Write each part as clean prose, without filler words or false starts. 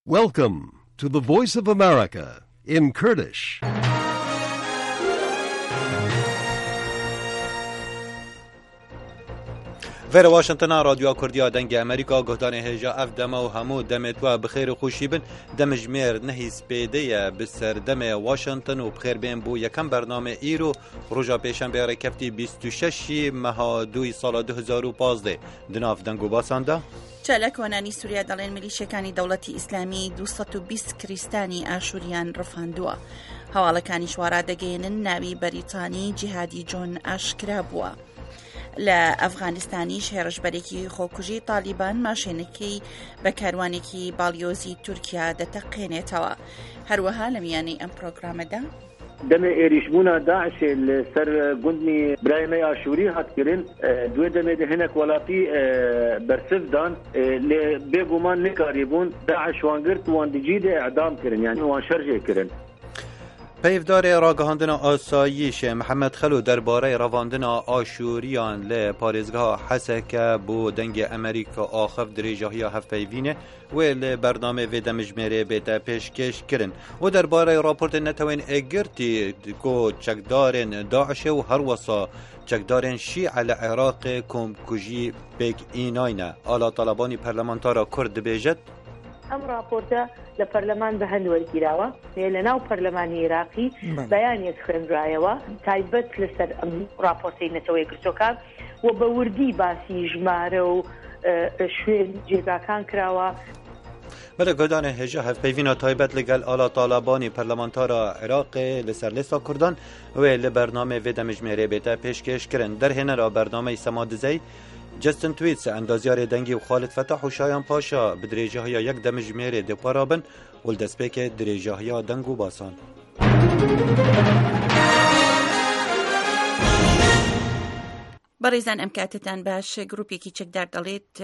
Welcome to the Voice of America in Kurdish. فیر واشنطن رادیو کردیا دنگ امریکا گهدان هجا اف دما و همو دمت و بخیر و خوشی بن دمجمیر نهی سپیده بسر دم واشنطن و بخیر بین بو یکم برنامه ایرو روژا پیشن به رکفتی 26 مها دوی سال 2015 دناف دنگو باسانده چالک وانانی سووریا دەڵێن میلیشیەکانی دەوڵەتی ئیسلامی 220 کریستانی ئاشوریان ڕفاندووە. هەواڵەکانی شوارا دەگەێنن ناوی بەریتانی جیهادی جۆن ئاشکرا بووە. لە ئەفغانستانیش هێرشبەرێکی خۆکوژی تالیبان ماشێنەکەی بە کاروانێکی باڵیۆزی تورکیا دەتەقێنێتەوە. هەروەها لە میانەی ئەم پرۆگرامەدا دم ایریشبونا داعش سر گندنی برای آشوری هات کرن دو دم هنک ولاتی برسف دان بگومان نکاریبون داعش وانگرت وان دیجید اعدام کرن یعنی وان شرجه کرن. پیفدار راگهاندن آسایش محمد خلو درباره رواندن آشوریان ل پارێزگا حەسەکە بۆ دەنگ ئەمریکا ئاخەف درێژاهیا هەفپەیڤینە و لە بەرنامە وێ دەمژمێرێ بێتە پێشکەشکردن و دەربارەی راپۆرتە نەتەوەین ئەگرتی کۆ چەکدارên داعشێ و هەروەسا چەکدارên شیعە لە عێراق کۆمکوژی بێک ئیناینە ئالا تاڵەبانی پەرلەمانتارا کورد دەبێژێت ئەم راپۆرتە لە پەرلەمان بە هەند وەرگیراوە لە ناو پەرلەمانی عێراقی بەیانێک خوێنرایەوە تایبەت لەسەر ئەم راپۆرتەی نەتەوەی گرتوەکان و بە وردی باسی ژمارە و شوێن جێگاکان کراوە. بەڵێ گۆدانە هێژە هەفپەیڤینە تایبەت لەگەل ئالا تاڵەبانی پەرلەمانتارا عێراقê لەسەر لێستا کوردان وێ لە بەرنامە وێ دەمژمێرێ بێتە پێشکەشکردن دەرهێنەرا بەرنامەی سەما دزەی جستن تویتس اندازیار دنگی و خالد فتح و شایان پاشا به درێژاهیا یک دەمژمێرێ دپارابن و دەستپێکێ درێژاهیا دەنگ و باسان. بەڕێزان ئەم کاتتان باش. گروپێکی چەکدار دەڵێت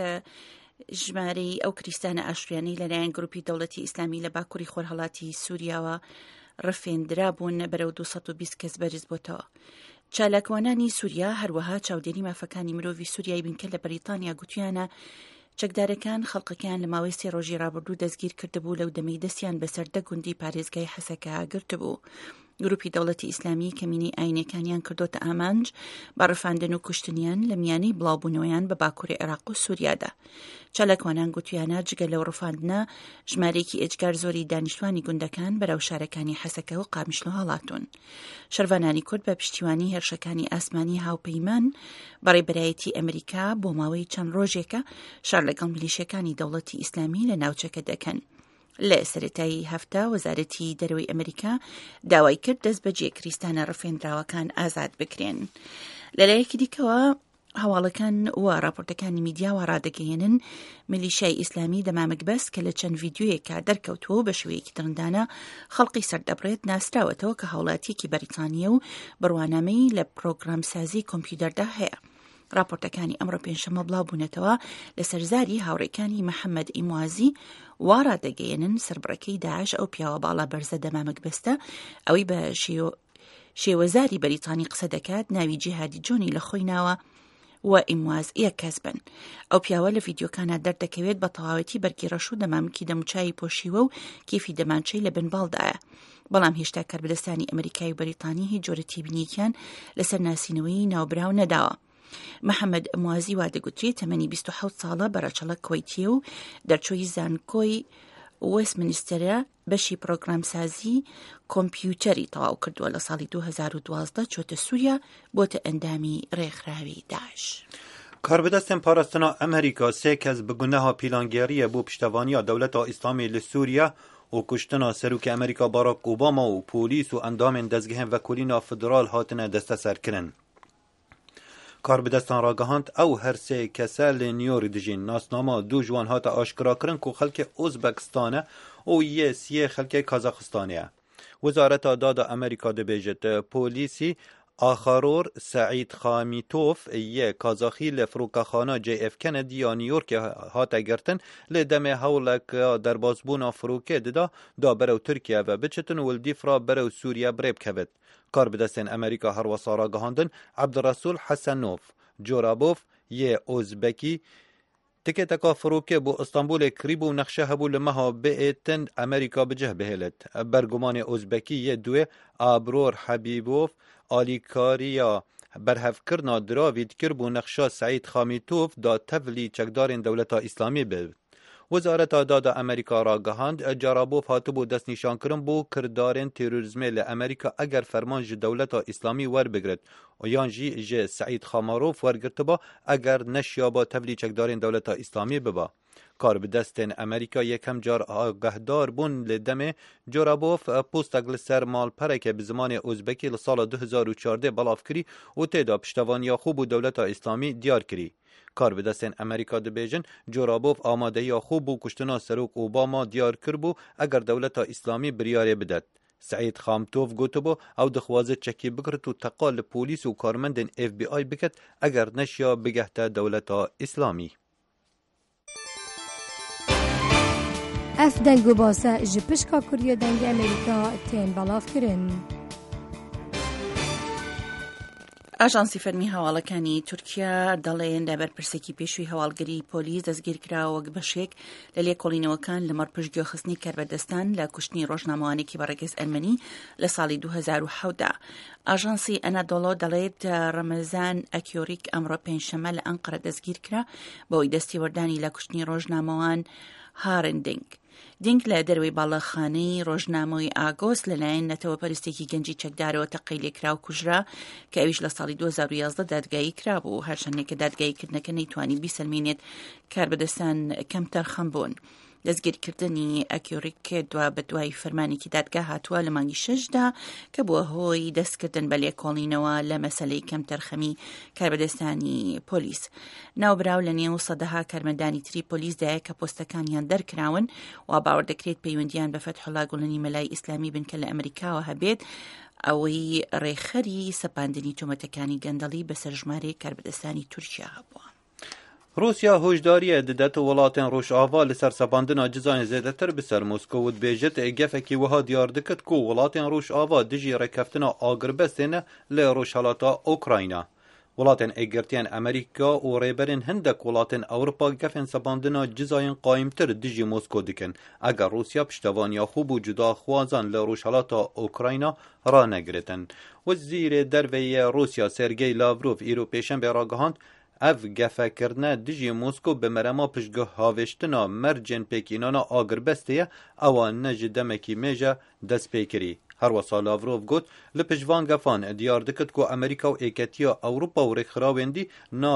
ژمارەی ئەو کریستانە ئاشوریانی لەلایەن گروپی دەوڵەتی ئیسلامی لە باکووری خۆرهەڵاتی سووریاوە ڕفێندرا بوون بەرەو 220 کەس بەرز بۆتەوە. چالاکوانانی سووریا هەروەها چاودێری مافەکانی مرۆڤی سووریای بنکە لە بەریتانیا گوتیانە چەکدارەکان خەڵقەکان لە ماوەی 3 ڕۆژی ڕابردوو دەستگیر کردبوو لەو دەمەی دەستیان بەسەر گوندی پارێزگای حەسەکە گرتبوو. گروپی دەوڵەتی ئیسلامی کەمینەی ئاینەکانیان کردوتە ئامانج بە ڕفاندن و کوشتنیان لە میانەی بڵاوبوونەوەیان بە باکووری عێراق و سووریادا. چالاکوانان گوتیانە جگە لەو ڕفاندنە ژمارەیەکی ئێجگار زۆری دانیشتوانی گوندەکان بەرەو شارەکانی حەسەکە و قامیشلۆ هەڵاتون. شەروانانی کورد بە پشتیوانی هێرشەکانی ئاسمانی هاوپەیمان بەڕێبەرایەتی ئەمریکا بۆ ماوەی چەند ڕۆژێکە شار لەگەڵ میلیشیەکانی دەوڵەتی ئیسلامی لە ناوچەکە دەکەن. لە سەرەتایی هەفتە وەزارەتی دەرەوەی ئەمریکا داوای کرد دەست بەجێ کریستانە ڕفێندراوەکان ئازاد بکرێن. لەلایەکی دیکەوە هەواڵەکان و راپۆرتەکانی میدیاوە ڕادەگەیەنن میلیشیای ئیسلامی دەمامک بەس کە لە چەند ڤیدیۆیەکە دەرکەوتووە بە شێوەیەکی دڕندانە خەڵقی سەردەبڕێت ناسراوەتەوە کە هاوڵاتیەکی بەریتانیا و بڕوانامەی لە پرۆگرامسازی کۆمپیوتەردا هەیە. راپۆرتەکانی ئەمڕۆ پێنجشەمە بڵاو بوونەتەوە لە سەرزاری هاوڕێکانی محەممەد ئیموازی وا ڕادەگەیەنن سربڕەکەی داعش ئەو پیاوە باڵا بەرزە دەمامک بەستە ئەوەی بە شێوەزاری بەریتانی قسە دەکات ناوی جیهادی جۆنی لە خۆی ناوە و ئیمواز یەک کەس بن. ئەو پیاوە لە ڤیدیۆکانە دەردەکەوێت بە تەواوەتی بەرگی ڕەش و دەمامکی دەموچایی پۆشیوە و کیفی دەمانچەی لە بنباڵدایە. بەڵام هێشتا کاربدەستانی ئەمریکای و بەریتانی هیچ جۆرە تێبینیەکیان لەسەر ناسینەوەی ناوبراو نەداوە. محەممەد ئەموازی وا دەگوترێت تەمەنی 27 ساڵە بەرەچەڵە کوێیتیە و دەرچۆی زانکۆی وەستمینستەرە بەشی پرۆگرامسازی کۆمپیوتەری تەواو کردووە. لە ساڵی 2012 چۆتە سووریا بۆتە ئەندامی ڕێکخراوی داعش. کاربدەستên پاراستنا ئەمریکا 3 کەس bi guneha pîlangeriye bû piştevaniya dewleta Îslamê li Sûriya û kuştina serokê Amerîka Barack Obama û polîs û endamên dezgehên vekolîna federal hatine desteserkirin. کاربدەستان ڕاگەهاند ئەو هەر سێ کەسە لە نیویۆرک dijîn. ناسنامە دوو ji wan hate aşkirakirin ku xelkê Uzbekistan e û yê siyê xelkê Kazaxistanê ye. Wizareta Dada Amerîka dibêjit polîsî Axaror Saîd Xamitov yê Kazaxî li firokaxana JF Kennedy ya Nîwyorkê hate girtin lê demê hewleka derbasbûna firokê dida da berew Tirkiye ve biçitin û li dîfra berew Sûriye birê bikevit. کاربدەستên ئەمریکا هەروەسا ڕاگەهاندن عەبدڕەسوول حەسەنۆف جۆرابۆف یê Ozbekî تكتكا فروكي بو اسطنبول كريبو نخشه بو لمها بئتن امريكا بجه بهلت برگمان اوزبکی یدوه آبرور حبیبوف آلیکاریا برهف کرنا دراوید کربو نقشا سعید خامیتوف دا تفلی چکدارین دولتا اسلامی بید. وزارت داد امریکا را گهاند جرابوف هاتبو دست نشان کرن بو کردارین تروریسمی لامریکا اگر فرمان ج دولتا اسلامی ور بگرد و یان جی سعید خاماروف ورگرت با اگر نشیا با تفلی چکدارین دولتا اسلامی ببا. کار به دستین امریکا یکم جار آگهدار بون لدمه جرابوف پوستاگل سر مال پرکه به زمان ازبکی لسال 2014 بلاف کری و تیدا پشتوانی خوب و دولتا اسلامی دیار کری. کار به دستین امریکا دبیجن جرابوف آماده یا خوب و کشتنا سروک اوباما دیار کربو اگر دولتا اسلامی بریاره بدد. سعید خامتوف گوتبو او دخوازه چکی بکرد و تقال پولیس و کارمندین FBI بکد اگر نشیا بگهت دولتا اسلامی. اف دنگو باسه جپشکا کوریا دنگ امریکا تین بلاف کرن. ئاژانسی فەرمی هەواڵەکانی تورکیا دەڵێن لەبەر پرسێکی پێشووی هەواڵگەری پۆلیس دەستگیر کراوە بەشێک لە لێکۆڵینەوەکان لەمەڕ پشتگوێخستنی کاربەدەستان لە کوشتنی ڕۆژنامەوانێکی بەڕێگەز ئەرمەنی لە ساڵی 2017. ئاژانسی ئەنادۆڵۆ دەڵێت ڕەمەزان ئەکیۆریک ئەمڕۆ پێنجشەممە لە ئەنقەرە دەستگیر کرا بەوەی دەستی وەردانی لە کوشتنی ڕۆژنامەوان هارندنگ. دینگ لە دەروی باڵەخانەی ڕۆژنامەوەی ئاگۆست لەلایەن نەتەوە پەرستێکی گەنجی چەکدارەوە تەقەی لێکرا و کوژرا کە ئەویش لە ساڵی 2011 دادگایی کرابوو. هەرچەندێک کە دادگاییکردنەکە نەیتوانی بیسەلمێنێت کاربەدەستان کەمتەر خەم بوون. دەستگیرکردنی ئەکیۆریک دوا بە دوای فەرمانێکی دادگا هاتووە لە مانگی 6دا کە بووە هۆی دەستکردن بە لێکۆڵینەوە لە مەسەلەی کەمتەرخەمی کاربەدەستانی پۆلیس. ناوبراو لە نێو سەدەها کارمەندانی تری پۆلیسدایە کە پۆستەکانیان دەرکراون و باوەڕ دەکرێت پەیوەندیان بە فەتحوڵا گوڵنی مەلای ئیسلامی بن کە لە ئەمریکاوە هەبێت ئەوەی ڕێخەری سەپاندنی تۆمەتەکانی گەندەڵی بەسەر ژمارەی کاربەدەستانی تورکیا هەبووە. روسیا هوشداریه ددت ولاتن روشاوا لسر سپاندنا جزاین زیدتر بسر موسکو و بیجت گفکی وها دیار دکت کو ولاتن روشاوا دجی رکفتنا آگربستین لروشالاتا اوکراینا. ولاتن اگرتین امریکا و ریبرین هندک ولاتن اوروپا گفن سپاندنا جزاین قایمتر دجی موسکو دکن اگر روسیا پشتوانی خوب و جدا خوازان لروشالاتا اوکراینا را نگرتن. وزیر دروی روسیا سرگئی لاوروف ایرو پیشن براگهاند اف گفه کردنه دجی موسکو به مرما پشگه هاوشتنا مرجن پیکینانا آگربستیه اوان نج دمکی میجه دست پیکری. هر وصا لاوروف گوت لپشوان گفان دیار دکت کو امریکا و ایکتیا اوروپا و رخراویندی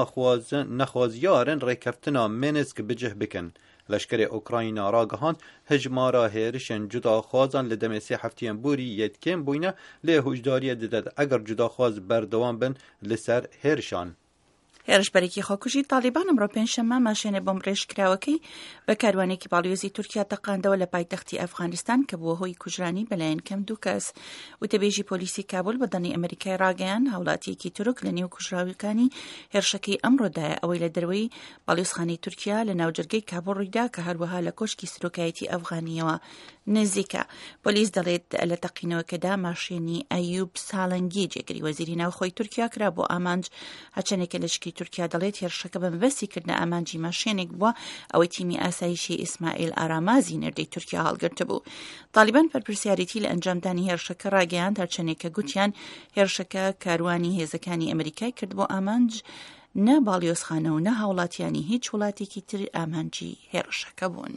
نخوازیارن رکفتنا منسک بجه بکن. لشکر اوکراین را گهاند هجمارا هیرشن جدا خوازان لدم 3 هفتین بوری یدکن بوینه لی هجداری ددد اگر جدا خواز بردوان بن لسر هیرشان. هێرشبەرێکی خۆکوژی تالیبان ئەمڕۆ پێنجشەممە ماشێنە بۆم ڕێژکراوەکەی بە کاروانێکی باڵیۆزی تورکیا تەقاندەوە لە پایتەختی ئەفغانستان کە بووە هۆی کوژرانی بەلایەن کەم 2 کەس. وتەبێژی پۆلیسی کابل بە دەنی ئەمریکای ڕاگەیان هاوڵاتیەکی تورک لە نێو کوژراوەکانی هێرشەکەی ئەمڕۆدایە ئەوەی لە دەروەی باڵیۆزخانەی تورکیا لە ناوجەرگەی کابل ڕوویدا کە هەروەها لە کۆشکی سرۆکایەتی ئەفغانیەوە نزیکە. پۆلیس دەڵێت لە تەقینەوەکەدا ماشێنی ئەیوب ساڵنگی جێگری وەزیری ناوخۆی تورکیا کرا بۆ ئامانج هەچەنێکە لەشکی تورکیا دەڵێت هێرشەکە بە مەبەستی کردنە ئامانجی ماشێنێک بووە ئەوەی تیمی ئاسایشی ئیسماعیل ئارامازی نێردەی تورکیا هەڵگرتە بوو. تالیبان پەرپرسیارەتی لە ئەنجامدانی هێرشەکە ڕاگەیاند هەرچەنێکە گوتیان هێرشەکە کاروانی هێزەکانی ئەمریکای کرد بۆ ئامانج نە باڵیۆزخانە و نە هاوڵاتیانی هیچ وڵاتێکی تر ئامانجی هێرشەکە بوون.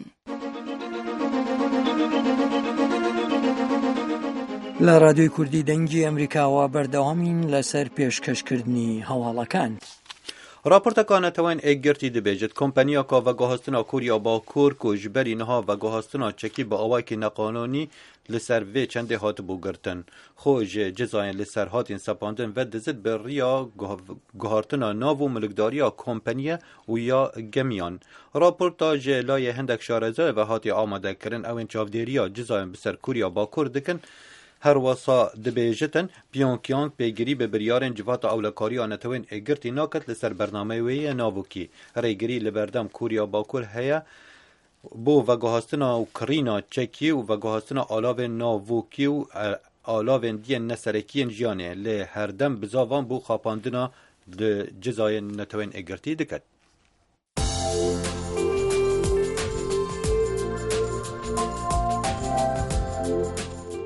لە ڕادیۆی کوردی دەنگی ئەمریکاوە بەردەوامین لەسەر پێشکەشکردنی هەواڵەکان. راپۆرتەکانەتەوەین ئەگرتی دەبێژێت کۆمپانیاکە ڤەگۆهاستنا کوریا باکوور و ژبەری نەها ڤەگۆهاستنا چەکی بە ئەوایکی نەقانونی لەسەر vê çendê hatibû girtin. Xwe ji cizayên li ser hatên sepandin ve dizit bi rêya guhartina nav û milikdariya kompaniye û ya gemiyan. Raporta ji layê hindek şarezayê ve hatiye amadekirin ew ên çavdêriya cizayên bi ser Kurya Bakur dikin. Her wasa dibêjitin Pyongyang pêgirî bi biryarên civata ewlekariya netewên êgirtî naket li ser bernameyê wê yê navokî. Rêgirî li berdem Kurya Bakur heye بۆ ڤەگۆهاستنا و kirîna çekî û vegohastina alavên navokî û alavên diyên neserekiyên jiyanê lê herdem bizavan bû xapandina di cizayên netewên êgirtî diket.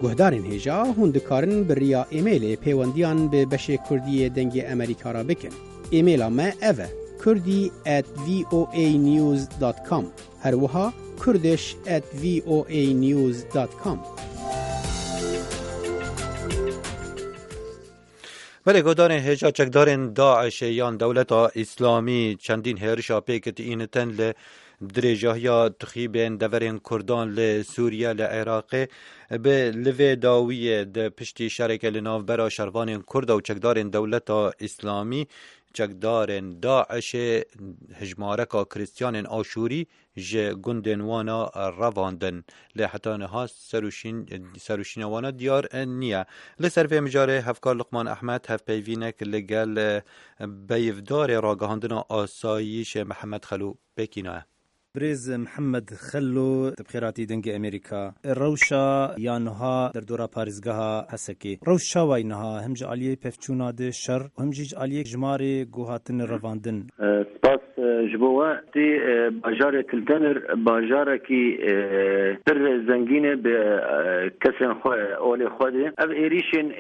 گهدارن هجا هون دکارن بریا ایمیل پیوندیان به بشه کردی دنگ امریکا را بکن. ایمیل ما اوه kurdi@voanews.com هر وها kurdish@voanews.com. ولی گودان هجا چکدارن داعش یان دولت اسلامی چندین هرشا پیکت اینتن ل درجه یا تخیبین دورین کردان ل سوریا ل عراق به لوی داویه ده پشتی شرک لناو برا شروان کرد و چکدارن دولت اسلامی چکدارن داعش هجمارکا کریستیان آشوری جه گندن وانا رواندن لحتا نها سروشین وانا دیار نیه لسر في مجاره هفکار لقمان احمد هف پیوینک لگل بیفدار راگهاندن آسایش محمد خلو بکینه. بريز محمد خلو تبخيراتي دنجي أمريكا الروشة يانها در دورا باريزگاها حسكي روشة وينها همج عليه بفچونا ده شر وهمج عليه جماري گوهاتن رواندن سپاس جبوه تی باجار تلتنر باجاره کی تر زنگینه به کسن اول خواده او ایریشن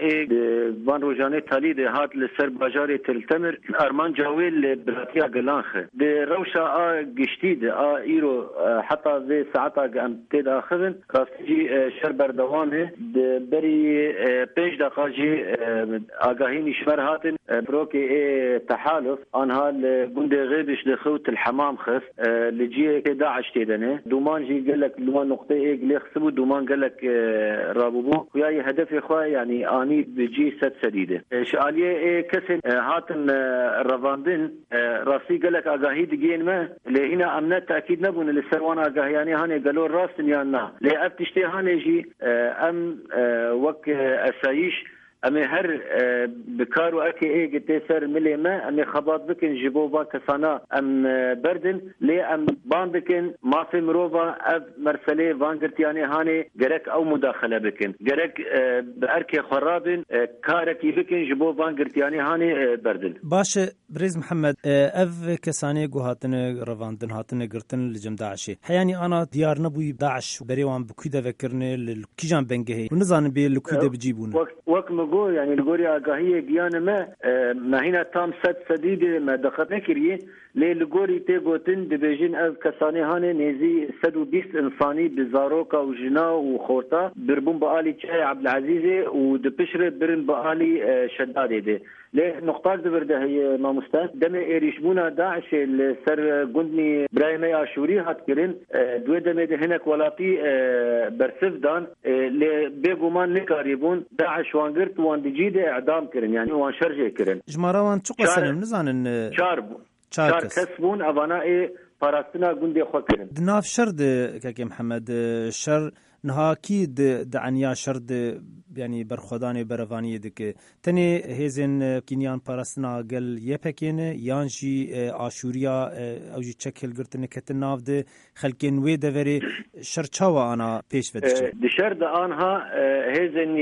وان روجانه تالی ده هات لسر باجار تلتنر ارمان جاویل براتیا گلانخه ده روشا گشتی ده ایرو حتی به ساعتا ام تدا خدن راستجی شر بردوانه ده بری 5 دقیقه جی آگاهی نشمر هاتن بروکی تحالف آنها لگنده غیبش لخوت الحمام خف لجيه داعش تيدنه دومان جي قال لك دومان نقطه ايه اللي خسبوا دومان قال لك رابوبو وياي هدف اخوه يعني اني بجي ست سديده شاليه ايه كسن هاتن الرفاندن راسي قال لك اغاهي دجين ما لهنا امنا تاكيد نبون للسروان اغاهي يعني هاني قالوا راس يانا لي ابتشتي هاني جي ام وك اسايش امی هر بکارو اکی ایگتی سر ملی ما امی خبات بکن جبو با کسانا ام بردن لی ام بان بکن مافی مروفا اف مرسله وانگرتیانی هانی گرک او مداخله بکن گرک بارکی خرابن کارکی بکن جبو وانگرتیانی هانی بردن. باشه بريز محمد اف كساني هاتن رواندن هاتن قرتن لجم داعشي حياني انا ديار نبوي داعش بريوان بكويدا فكرني للكيجان بنجهي ونزان بي لكويدا بجيبون وقت مقول يعني الجوري اغاهيه جيانا ما هنا تام ست سديده ما دقت نكريه لي الجوري تيغوتن دبيجين اف كساني هاني نيزي 120 انساني بزاروكا وجنا وخورتا بربون بالي تشاي عبد العزيز ودبشر برن بالي شداده دي ليه نقطة دبرده هي ما مستند دم إيريشبونا داعش السر جندني برايم آشوري هاتكرين دو دم هناك ولاتي برسفدان لبيجومان نكاريبون داعش وانجرت وان دجيد إعدام كرين يعني وان شرجة كرين جمارة وان شو قصنا نزان شار كسبون أبناء باراستنا جندي خكرين دناف شرد كاكي محمد شر نهاكيد دعنيا شرد يعني برخداني برفاني دك تني هيزن كينيان باراستنا قال يبكين يانجي آشوريا او جي تشكل قرتن كتناف ده خلكين وي دوري شرچاوا انا پیش ودچه دشر د انها هيزن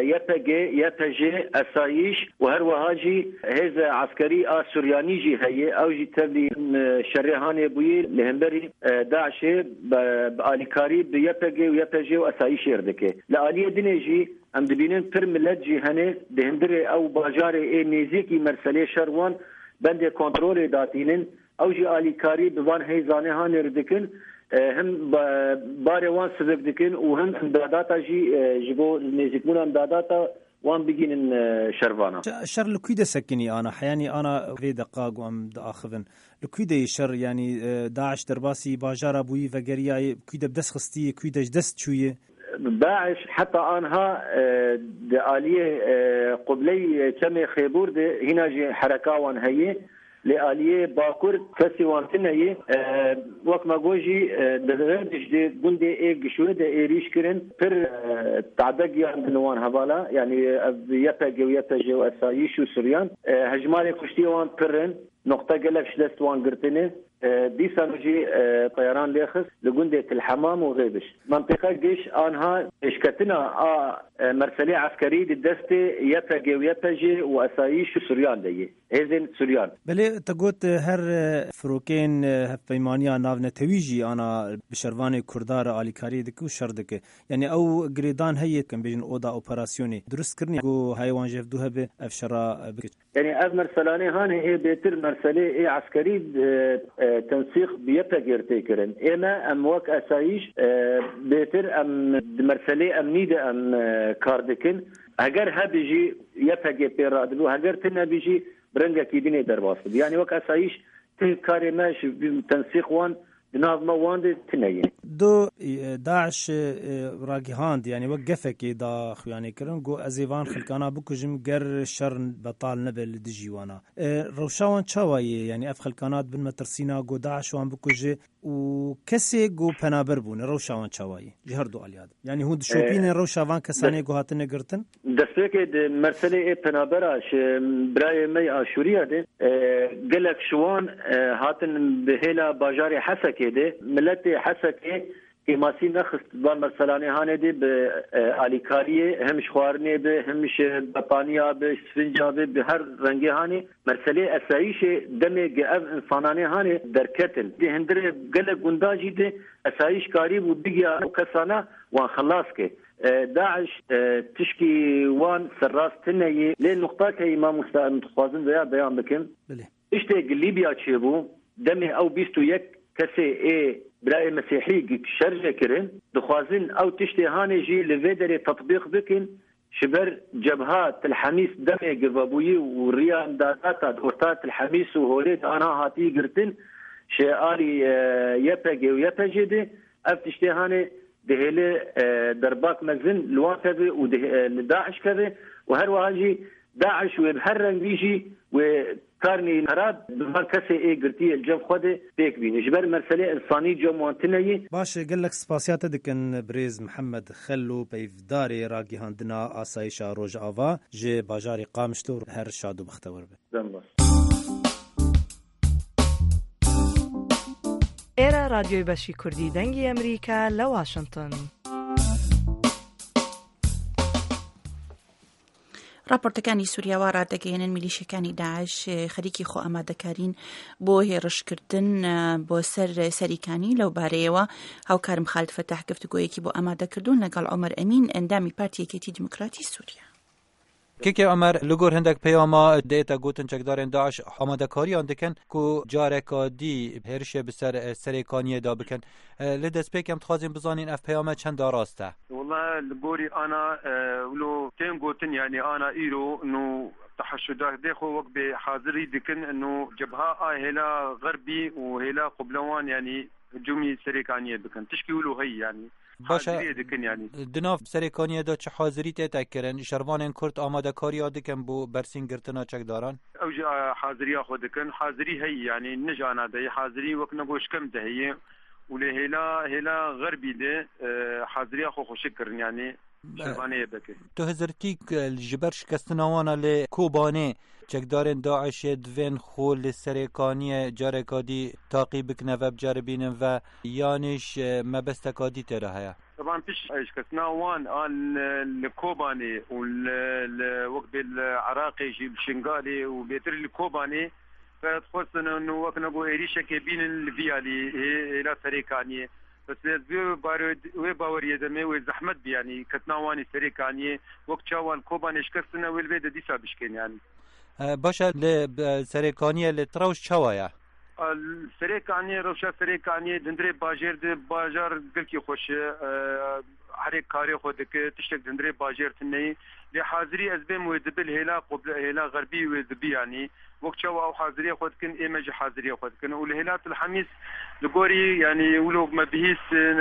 يبجي اسايش وهر وهاجي هيز عسكري سورياني جي هي او جي تبلي شريهاني بوي لهمبري داعش بالكاري بيبجي واسايش يردك لا الي دنيجي ام دبینن پر ملت جهانه دهندره او باجاره نزیکی مرسله شروان بند کنترل داتینن او جی آلیکاری بوان هیزانه ها نردکن هم باروان سبب دکن و هم امداداتا جی جبو نزیکمون امداداتا وان بگینن شروانا شر لكويدة سكني انا حياني انا في دقاق وام اخذن لكويدة شر يعني داعش درباسي باجاره بوي وغريا كويدة بدس خستي كويدة دست شويه داعش حتى انها آلية قبلي كم خيبور هنا جي حركاوان هي لآلية باكر كسيوان هي وقت ما جوجي دغردش دي بندي ايج شويه دي ايريش كرن بر تعدق عند نوان هبالا يعني يبقى واسايش وسوريان هجماري كشتيوان برن نقطه قلب شدست وان قرتنه ديسا نجي طيران ليخس لجندة الحمام وغيبش منطقة جيش آنها إشكتنا مرسلية عسكرية الدستة يبجي ويبجي وأسايش سوريان دي هذين سوريان بله تقول هر فروكين هفيمانيا نافنا تويجي أنا بشروان كردار آليكاري دك وشردك يعني أو جريدان هي كان بين أوضاع أوبراسيوني درست كرني جو هايوان جفدوها بأفشرا بك يعني أز مرسلاني هان هي بيتر مرسلية عسكري تنسيق بيبجي ارتكرن إما أمواك أسايش بيتر أم مرسلية أمنيدة أم كاردكن هجر هبيجي يبجي بيرادلو هجر تنا بيجي برنجا كيديني درباصل يعني وك أسايش تنكاري ماشي بتنسيق وان بنظمة وان تنين دو داعش راقي هاند يعني وقفك دا يعني كرن جو أزيفان خلقانا بكو جم قر شر بطال نبل دجيوانا روشاوان چاوائي يعني أف خلقانات بن مترسينا جو داعش وان بكو جي وكسي جو پنابر بون روشاوان چاوائي جهر دو آلياد يعني هود شوبين روشاوان كساني جو هاتن قرتن دستوك مرسلة پنابراش براي مي آشوريا دي قلق شوان هاتن بهيلا باجاري حسك ده ملت حسك ماسی نخست با مرسلانی هانه دی به آلیکاریه همش خوارنه به همش بپانیا به سفنجا به هر رنگی هانه مرسله اسایش دمه گاف انسانانه هانه درکتن دی هندره گله گنداجی دی اسایش کاری و دیگه کسانه وان خلاص که داعش تشکی وان سراستنه لی نقطه که امام متخوازن ویا بیان بکن اشته لیبیا چه بو دمه او 21 کسی برای مسیحی شرجه کرن دخوازن او تشتی هانه جی لویدر تطبیق بکن شبر جبهات الحميس دمي قبابوي وريا امدادات دورتات الحميس وهوليت انا هاتي قرتن شيالي يبجي ويبجي افتشتي هاني دهله درباك مزن لواتبه وداعش كذا وهر واجي داعش وبهرن بيجي وكارني خراب بمركز اي قرتي الجو خده بيك بين جبر مرسله انساني جو مونتني باش قال لك سباسيات دكن بريز محمد خلو بيفداري راقي هاندنا اسايشا روج افا جي باجاري قامشتور هر شادو بختور به إيرا راديو باشي كردي دنجي أمريكا لواشنطن. راپۆرتەکانی سووریا ڕادەگەیەنن میلیشیەکانی داعش خەریکی خۆ ئامادەکارین بۆ هێرشکردن بۆ سەر سەریکانی لەو بارەیەوە هاوکارم خالد فەتاح گفتوگۆیەکی بۆ ئامادەکردوون لەگەڵ عومەر ئەمین ئەندامی پارتی یەکێتی دیموکراتی سووریا. کیک عمر لگور هندک پیاما دیتا گوتن چکدارن داعش آماده کاری اندکن کو جارکادی هرشه بسر سریکانی دا بکن لدست پیکم تخوازیم بزانین اف پیاما چند داراسته والله لگوری انا ولو تیم گوتن یعنی انا ایرو نو تحشدات دخو وقت بحاضری دکن انه جبهه هلا غربي وهلا قبلوان يعني هجومي سریکانی بکن تشکیلو هي يعني باشه دناف سریکانی دا چه حاضری تیتا کرن شروان کرد آماده کاری دکن بو برسین گرتنا چک دارن او حاضری خود دکن حاضری هی یعنی نجانا ده حاضری وقت نگوش کم ده هی ولی هلا غربی ده حاضری خو خوش کرن یعنی شروانه بکه تو هزرتی الجبر شکستنوانا لکوبانه چکدارن داعش دوین خول سریکانی جارکادی تاقی بکنه و بجاربینن و یانش مبستکادی تره هیا طبعا فيش اشكسنا وان ان الكوباني والوقت العراقي جيب شنغالي وبيتر الكوباني فتخصن انه وقت نقول ايريشا كبين الفيالي الى سريكانيه بس بارد وباوريه دمي وزحمت يعني كتناواني سريكانيه وقت شاوان كوباني اشكسنا والبيد ديسا بشكين يعني باشا لسريكانيه لتروش شوايا سريكانيه روشا سريكانيه دندري باجر باجار قلكي خوش حريك كاري خودك تشتك دندري باجر تني لحاضري ازبم ودبل هلا قبل هلا غربي ودبي يعني وقت شو او حاضريه خودكن ايمج حاضريه خودكن والهلات الحميس لقوري يعني ولو ما بهيس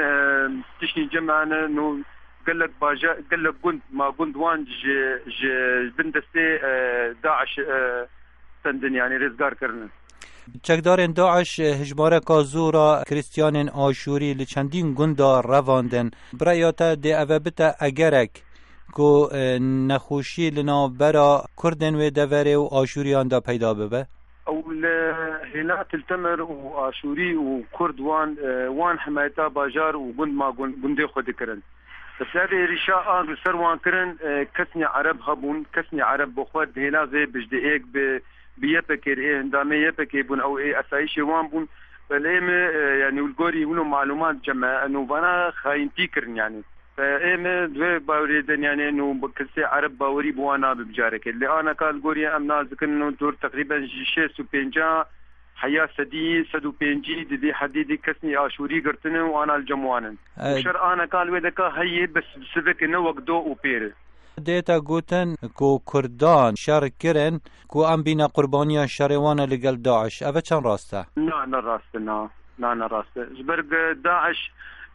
تشني جمعنا انه قال لك باجا قال لك قند ما قند وان ج بندستي داعش سندن يعني رزقار كرنا چکدارن داعش هجماره کازورا کریستیانن آشوری لچندین گندا رواندن برایاتا دی اوبتا اگرک کو نخوشی لنابرا کردن و دوره و آشوریان دا پیدا ببه او هلات التمر وآشوري وكرد وان حمايتا باجار وقند ما قندي خود كرن بس هذه رشاء بسر وان كرن كسني عرب هبون كسني عرب بخود هلا زي بجدي ايك بيبكر ايه هندامي يبكي بون او ايه اسايشي وان بون فالإيم يعني والقوري ونو معلومات جمع انه بنا خاين تيكرن يعني فإيم دوي باوريدن يعني انه بكسي عرب باوري بوانا ببجارك اللي انا قال قوري امنا ذكر انه دور تقريبا 650 حياة سدي سدو بينجي دي حديدي كسني آشوري قرتنه وانا الجموانن وشر انا قال ويدكا هي بس بسبك انه وقدو وبير ديتا قوتن كو كردان شار كرن كو ام بينا قربانيا شاروانا لقل داعش افا چن راسته؟ نا راسته نا راسته جبرق داعش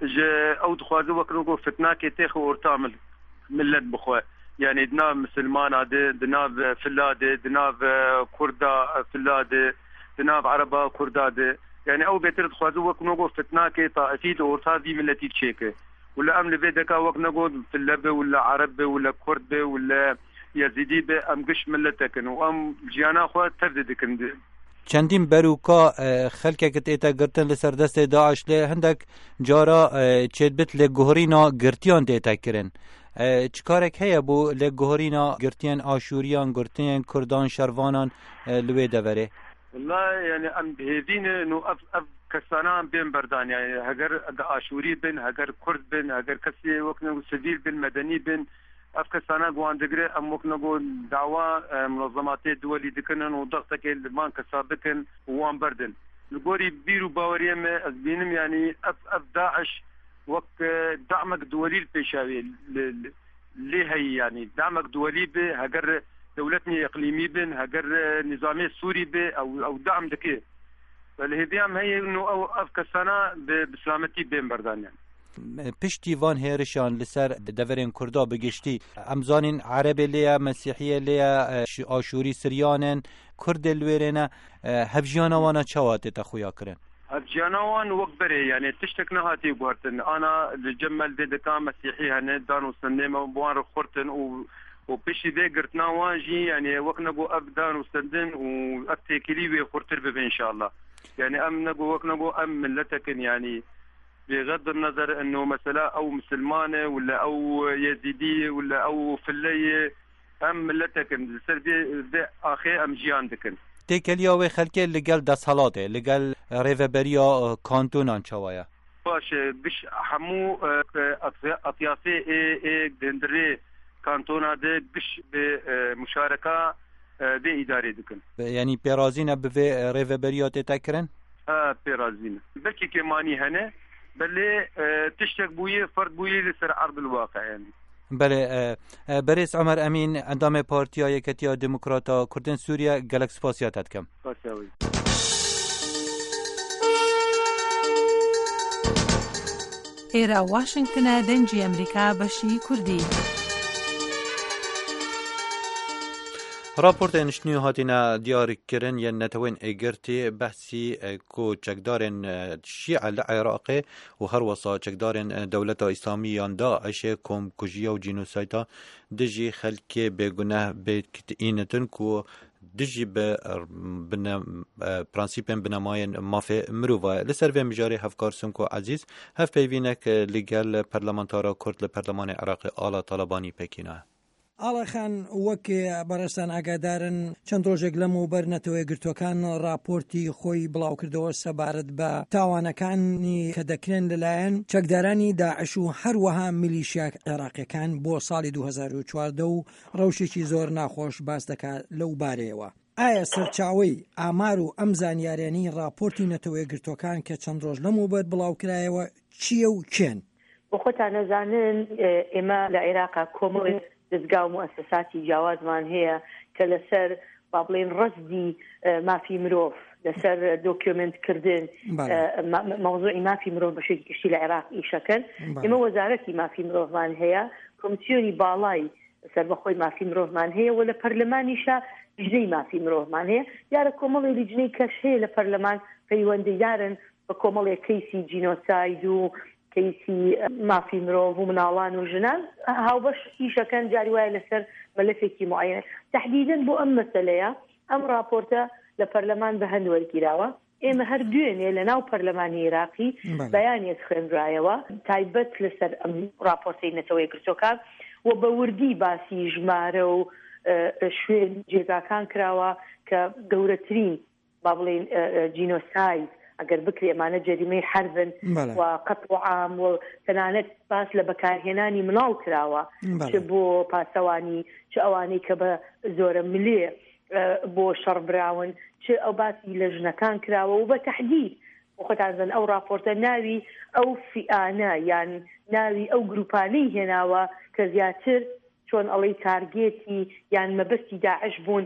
او دخوازو وكنوكو فتناكي تيخو ورتامل ملت بخوا يعني دناف مسلمان دناف فلادي دناف كردا فلادي دناف عربا كرداد يعني او بيتر دخوازو وكنوكو فتناكي طائفيت ورتازي ملتي تشيكي ولا أمن بيدكا وقت نقول في اللبة ولا عربة ولا كردة ولا يزيدي به أم قش ملتكن وأم جيانا خوا ترددكن چندین بروکا خلکت ایتا گرتن لسر دست داعش لی هندک جارا چید بت لگوهرینا گرتیان دیتا کرن چکارک هیا بو لگوهرینا گرتیان آشوریان گرتیان کردان شروانان لوی دوره والله يعني ام بهذين انه اف كسانان بين بردان يعني هجر آشوري بن هجر كرد بن هجر كسي وكنا سبيل بن مدني بن اف كسانا قوان دغري ام وكنا نقول دعوه منظمات الدولي دكنن وضغطك المان كسابكن وان بردن نقولي بيرو باوريه ما بينم يعني اف داعش وقت دعمك دولي البيشاوي ليه هي يعني دعمك دولي به هجر دولتني اقليمي بن هجر نظامي سوري به او دعم دكي فالهديام هي انه او افكسانا بسلامتي بين بردان يعني پشتی وان هیرشان لسر دورین کردا بگشتی امزانین عرب لیا مسیحیه لیا آشوری سریانن کرد لویرنا هفجانا وانا چوات تخویا کرن هفجانا وان وقبري يعني تشتك نهاتي بورتن انا الجمل ديدكا مسيحي هن دانو سنما بوان خورتن وبشي دي قرتنا واجي يعني وقت نقو ابدان وسندن وابتكلي وخورتر بي ان شاء الله يعني ام نقو وقت نقو ام ملتكن يعني بغض النظر انه مثلا او مسلمانه ولا او يزيديه ولا او فليه ام ملتكن سربي اخي ام جيان دكن تكليا وخلكه لقال دسالاته لقال ريفبريا كانتونان چوايا باش بش حمو اطيافي اي دندري كانتونا ده بش بمشاركه بإدارة دكن يعني بيرازينا بفي ريفبريات تكرن بيرازينا بلكي كماني هنا بل تشتك بويه فرد بويه لسر عرض الواقع يعني بله بريس عمر امين اندام بارتيا يكتيا ديمقراطا كردن سوريا جالكس فاسياتات كم فاسيوي إيرا واشنطن دنجي أمريكا بشي كردي راپورت نشنیو هاتینا دیار کرن یا نتوین اگرتی بحثی کو چکدارن شیعه العراق و هر وصا چکدارن دولت اسلامی داعش کم کجیا و جنوسایتا دجی خلک بگناه بیت اینتن کو دجی به پرانسیپن بنماین مافی مروفا لسر و مجاری هفکارسون کو عزیز هف پیوینک لگل پرلمانتارا کرد لپرلمان عراق آلا طالبانی پکینه ئاڵەخان وەک بەڕێستان ئاگادارن چەند ڕۆژێک لەم و بەرنەتەوەی گرتوەکان راپۆرتی خۆی بڵاو کردەوە سەبارەت بە تاوانەکانی کە دەکرێن لەلایەن چەکدارانی داعش و هەروەها میلیشیا عێراقیەکان بۆ ساڵی 2014 و ڕەوشێکی زۆر ناخۆش باس دەکات لەو بارەیەوە. ئایا سەرچاوەی ئامار و ئەم زانیاریانی راپۆرتی نەتەوەی گرتوەکان کە چەند ڕۆژ لەم و بەر بڵاو کرایەوە چییە و کێن؟ بۆ خۆتان نەزانن ئێمە لە عێراقا کۆمەڵی دەستگا و مؤسساتی جیاوازمان هەیە کە لەسەر با بڵێن ڕەسدی مافی مرۆڤ لەسەر دۆکیومنتکردن مەوزوعی مافی مرۆڤ بەشێکی گشتی لە عێراق ئیشەکەن ئێمە وەزارەتی مافی مرۆڤمان هەیە کۆمسیۆنی باڵای سەربەخۆی مافی مرۆڤمان هەیە و لە پەرلەمانیشە لیژنەی مافی مرۆڤمان هەیە دیارە کۆمەڵی لیژنەی کەش هەیە لە پەرلەمان پەیوەندیدارن بە کۆمەڵێک کەیسی جینۆساید و کەیسی مافی مرۆڤ و مناڵان و ژنان هاوبەش ئیشەکەن جاری وایە لەسەر مەلەفێکی معەیەن تەحدیداً بۆ ئەم مەسەلەیە ئەم راپۆرتە لە پەرلەمان بە هەند وەرگیراوە. ئێمە هەر دوێنێ لە ناو پەرلەمانی عێراقی بەیانێک خوێنرایەوە تایبەت لەسەر ئەم راپۆرتەی نەتەوەی گرتوەکان و بە وردی باسی ژمارە و شوێن جێگاکان کراوە کە گەورەترین با بڵێن جینۆساید ئەگەر بکرێ ئەمانە جەریمەی حربن و قەتڵ عام و تەنانەت باس لە بەکارهێنانی مناڵ کراوە چ بۆ پاسەوانی چ ئەوانەی کە بە زۆرە ملێ بۆ شەڕبراون چ ئەو باسی لە ژنەکان کراوە و بە تەحدید خۆتانزن ئەو راپۆرتە ناوی ئەو فیئانە یان ناوی ئەو گروپانەی هێناوە کە زیاتر چۆن ئەڵەی تارگێتی یان مەبەستی داعش بوون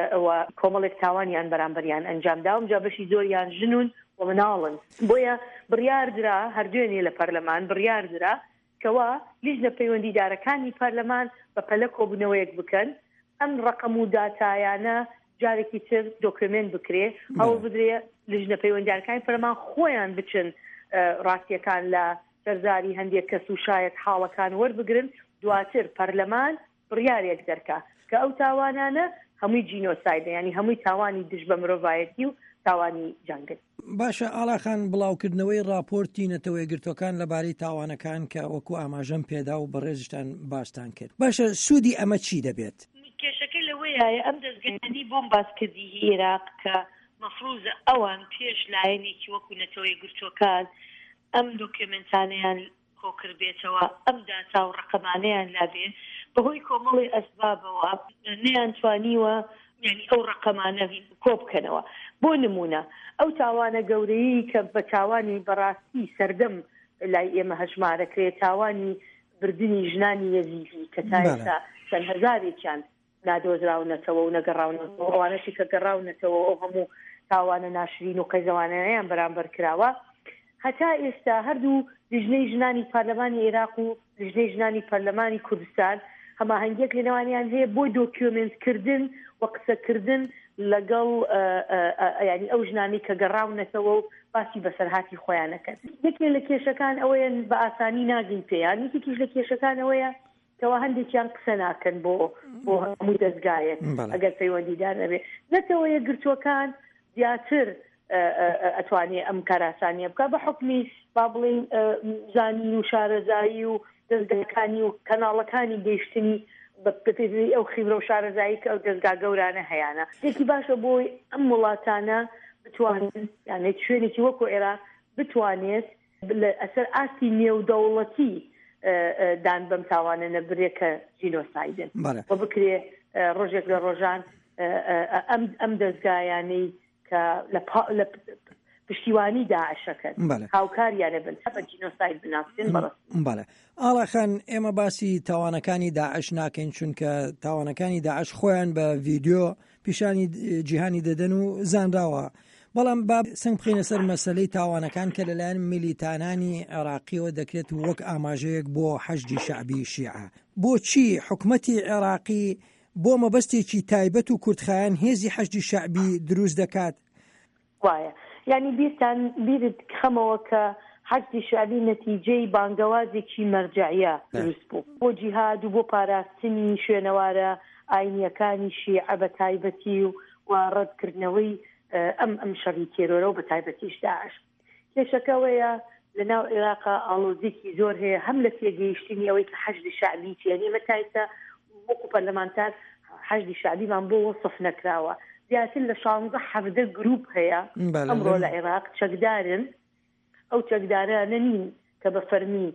و کۆمەڵێک تاوانیان بەرامبەریان ئەنجامداوم جا بەشی زۆریان ژنون و مناڵن بۆیە بڕیاردرا هەردوێنێ لە پەرلەمان بڕیاردرا کەوا لیژنە پەیوەندیدارەکانی پەرلەمان بە پەلە کۆبوونەوەیەک بکەن ئەم ڕقم و داتایانە جارێکی تر دۆکمنت بکرێ هەوڵ بدرێ لیژنە پەیوەندیدارەکانی پەرلەمان خۆیان بچن ڕاستیەکان لە سەرزاری هەندێک کەس و شایەت حاڵەکان وەربگرن دواتر پەرلەمان بڕیارێک دەرکا کە ئەو تاوانانە هەمووی جینۆسایدە ینی هەمووی تاوانی دژ بە مرۆڤایەتی و تاوانی جەنگن. باشە ئاڵاخان بڵاوکردنەوەی راپۆرتی نەتەوەی گرتوەکان لەبارەی تاوانەکان کە وەکو ئاماژەم پێدا و بەڕێزشتان باشتان کرد. باشە سوودی ئەمە چی دەبێت؟ کێشەکە لەوەیە ئەم دەستگەیاندی بۆم باسکردی عێراق کە مەفروزە ئەوان پێش لایەنێکی وەکو نەتەوەی گرتوەکان ئەم دۆکمنتانەیان کۆکرد بێتەوە ئەم داتا و ڕقەمانەیان لابێ بەهۆی کۆمەڵی ئەسبابەوە نەیانتوانیوە یعنی ئەو ڕقەمانە کۆ بکەنەوە. بۆ نمونە ئەو تاوانە گەورەی کە بە تاوانی بەڕاستی سەردەم لای ئێمە هەژمارەکرێت تاوانی بردننی ژنانی یەزیدی کە تا ئێستا چەند هەزارێکیان نادۆزراونەتەوە و نەگەڕاونەوە ئەوانەشی کە گەڕاونەتەوە ئەو هەموو تاوانە ناشرین و قەیزەوانەیان بەرامبەر کراوە هەتا ئێستا هەردوو لیژنەی ژنانی پارلەمانی عێراق و لیژنەی ژنانی پەرلەمانی کوردستان هەماهەنگێک لەنێوانیان هەیە بۆ دۆکیومنتکردن و قسەکردن لەگەڵ ینی ئەو ژنانی کە گەڕاونەتەوە و باسی بەسەرهاتی خۆیانەکەن. یەکێک لە کێشەکان ئەوەیە بە ئاسانی ناگەین پێیان یەکێکیش لە کێشەکان ئەوەیە کەوا هەندێکیان قسە ناکەن بۆ هەموو دەستگایەک ئەگەر پەیوەندیدار نەبێت نەتەوەیە گرتوەکان زیاتر ئەتوانێت ئەم کاراسانیە بکە بە حکمی با بڵێن زانین و شارەزایی و دەستگاکانی و کەناڵەکانی گەیشتنی بەپێی ئەو خیبرە و شارەزایی کە ئەو دەستگا گەورانە هەیەە یەکی باشە بۆی ئەم وڵاتانە بتوانن یانێت شوێنێکی وەکو عێراق بتوانێت ئەسەر ئاستی نێودەوڵەتی دان بەم تاوانە نەبرێ کە جینۆسایدن بۆ بکرێ ڕۆژێک لە ڕۆژان ئەم دەستگایانەی کە لە پشتیوانی داعشەکەن هاوکاریانە بن بە جینۆساید بناسن بەڵێ. ئاڵاخان ئێمە باسی تاوانەکانی داعش ناکەین چونکە تاوانەکانی داعش خۆیان بە ڤیدیۆ پیشانی جیهانی دەدەن و زانراوە بەڵام با سنگ بخینە سەر مەسەلەی تاوانەکان کە لەلایەن میلیتانانی عێراقیەوە دەکرێت وەک ئاماژەیەک بۆ حەشدی شەعبی شیعە. بۆچی حکومەتی عێراقی بۆ مەبەستێکی تایبەت و کورتخایان هێزی حەشدی شەعبی دروست دەکات؟ وایە یعنی بیرتان بیرت خەمەوە کە حەشدی شەعبی نەتیجەی بانگەوازێکی مەرجعیە دروست بوو بۆ جیهاد و بۆ پاراستنی شوێنەوارە ئاینیەکانی شیعە بە تایبەتی و ڕەتکردنەوەی ئەم شەڕی تێرۆرە و بە تایبەتیش داعش. کێشەکەوەیە لە ناو عێراقا ئاڵۆزێکی زۆر هەیە هەم لە تێگەیشتنی ئەوەی کە حەشدی شەعبی چێنی مەتایسە وەکو پەرلەمانتار حەشدی شەعبیمان بۆ وەسف نەکراوە زیاتر لە 16-17 گروپ هەیە ئەمڕۆ لە عێراق چەکدارن ئەو چەکدارانە نین کە بە فەرمی